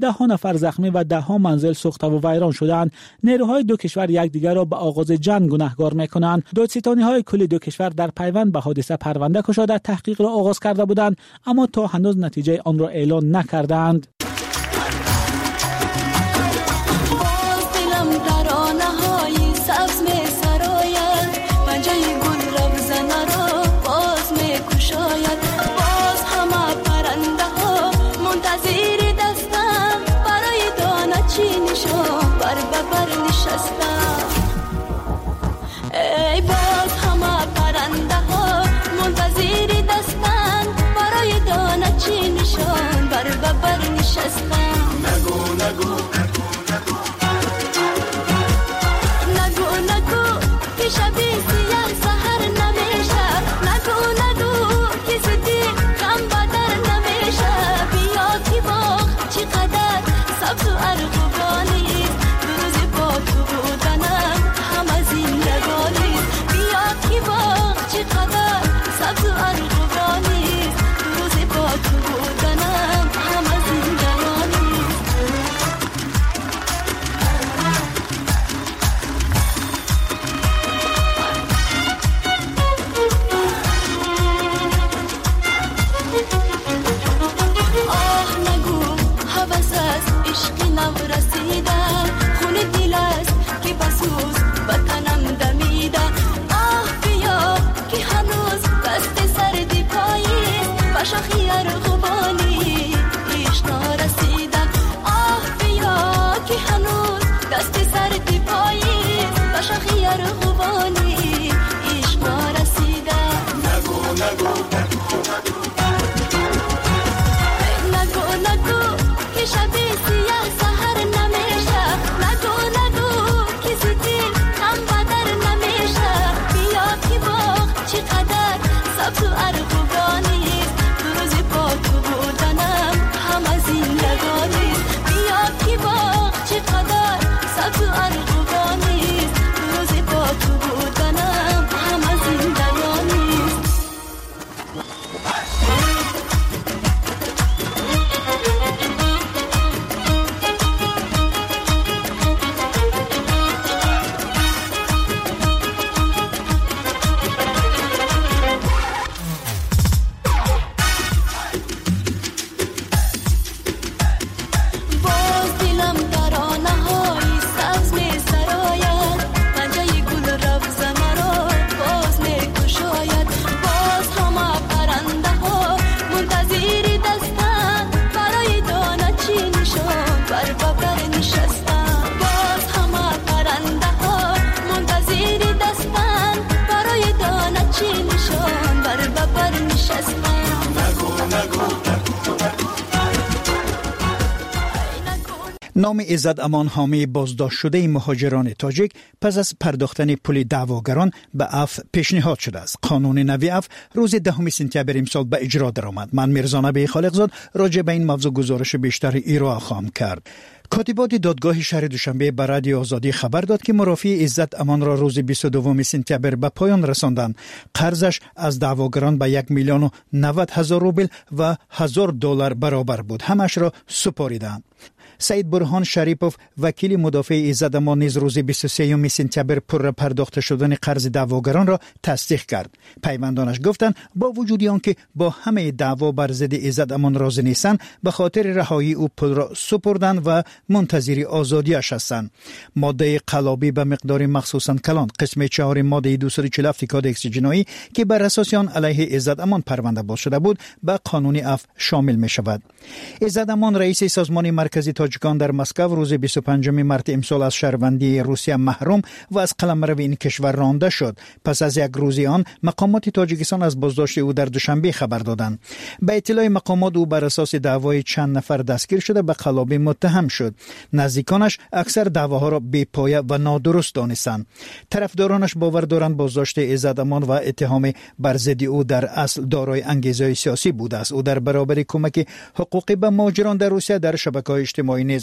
ده ها نفر زخمی و ده ها منزل سوخته و ویران شدند. نیروهای دو کشور یکدیگر را به آغاز جنگ گنهگار می‌کنند. دادستانی‌های کل دو کشور در پیوند به حادثه پرونده گشوده تحقیق را آغاز کرده بودند، اما تا هنوز نتیجه آن را اعلان نکردند. ای باز همه پرنده ها منتظر دستن برای دانه چی نشان بر ببر نشستن. نگو نگو نگو نگو که شبی سیاه سهر نمیشه. نگو نگو که زدی کم بدر نمیشه. بیا که باغ چقدر سبز و ارغوانی دو روز با تو بودنم همه زندگانی. بیا که باغ چقدر سبز و ارغوانی دو روز با تو بودنم همه زندگانی. آه نگو حوث است عشقی نو رسیده. خون دل است که بسوز بطنم دمیده. آه بیا که هنوز دست سردی پاییست و شاخی ارغوانی ایش نرسیده. آه بیا که هنوز دست سردی پاییست و شاخی ارغوانی ایش نرسیده. نگو نگو نگو نگو که شبی سیاه سهر نمیشه. نگو نگو که زدی کم بدر نمیشه. بیا که باغ چقدر سبز و ارغوانی دو روز با تو بودنم همه زندگانی. بیا که باغ چقدر سبز و ارغوانی دو روز با تو بودنم همه زندگانی. باز دلم ترانه های سبز می سراید. پنجه گل رفز مرا باز می کشاید. باز همه پرنده ها منتظر دستن برای دانه چی نشان بر ببر نشستن. باز همه پرنده ها منتظر دستن برای دانه چی نشان بر ببر نشستن. نگو نگو نام عزت امان حامی بازداشت شده مهاجران تاجیک پس از پرداختن پول دعواگران به عفو پیشنهاد شده است. قانون نوی عفو روز دهم سپتامبر امسال به اجرا درآمد. من میرزا نبی خالقزاد راجع به این موضوع گزارش بیشتر ایرا خواهم کرد. کاتبات دادگاه شهر دوشنبه به رادیو آزادی خبر داد که مرافع عزت امان را روز بیست و دوم سپتامبر به پایان رساندند. قرضش از دعواگران به یک میلیون و نود هزار روبل و هزار دلار برابر بود. همش را سپاریدند. سعید برهان شریپوف وکیل مدافع عزت امان نیز روز بیست و سوم سپتامبر پر پرداخت شدن قرض دعواگران را تصدیق کرد. پیوندانش گفتند با وجود آنکه با همه دعوا بر ضد عزت امان راضی نیستند، به خاطر رهایی او پول را سپردند و منتظر آزادیش هستند. ماده قلابی به مقدار مخصوصاً کلان قسم چهار ماده دویست و چهل و هفت کادکس جنایی که بر اساس آن علیه عزت امان پرونده باز شده بود به قانون عفو شامل می شود. عزت امان رئیس سازمان مرکزی تاجیکان در مسکو روز بیست و پنجم مارس امسال از شهروندی روسیه محروم و از قلمرو این کشور رانده شد. پس از یک روز آن مقامات تاجیکستان از بازداشت او در دوشنبه خبر دادند. به اطلاع مقامات او بر اساس دعوای چند نفر دستگیر شده به قلابی متهم شد. نزدیکانش اکثر دعواها را بی‌پایه و نادرست دانستند. طرفدارانش باور دارند بازداشت عزت امان و اتهام بر ضد او در اصل دارای انگیزه سیاسی بوده است. او در برابر کمک حقوقی به مهاجران در روسیه در شبکه‌های اجتماعی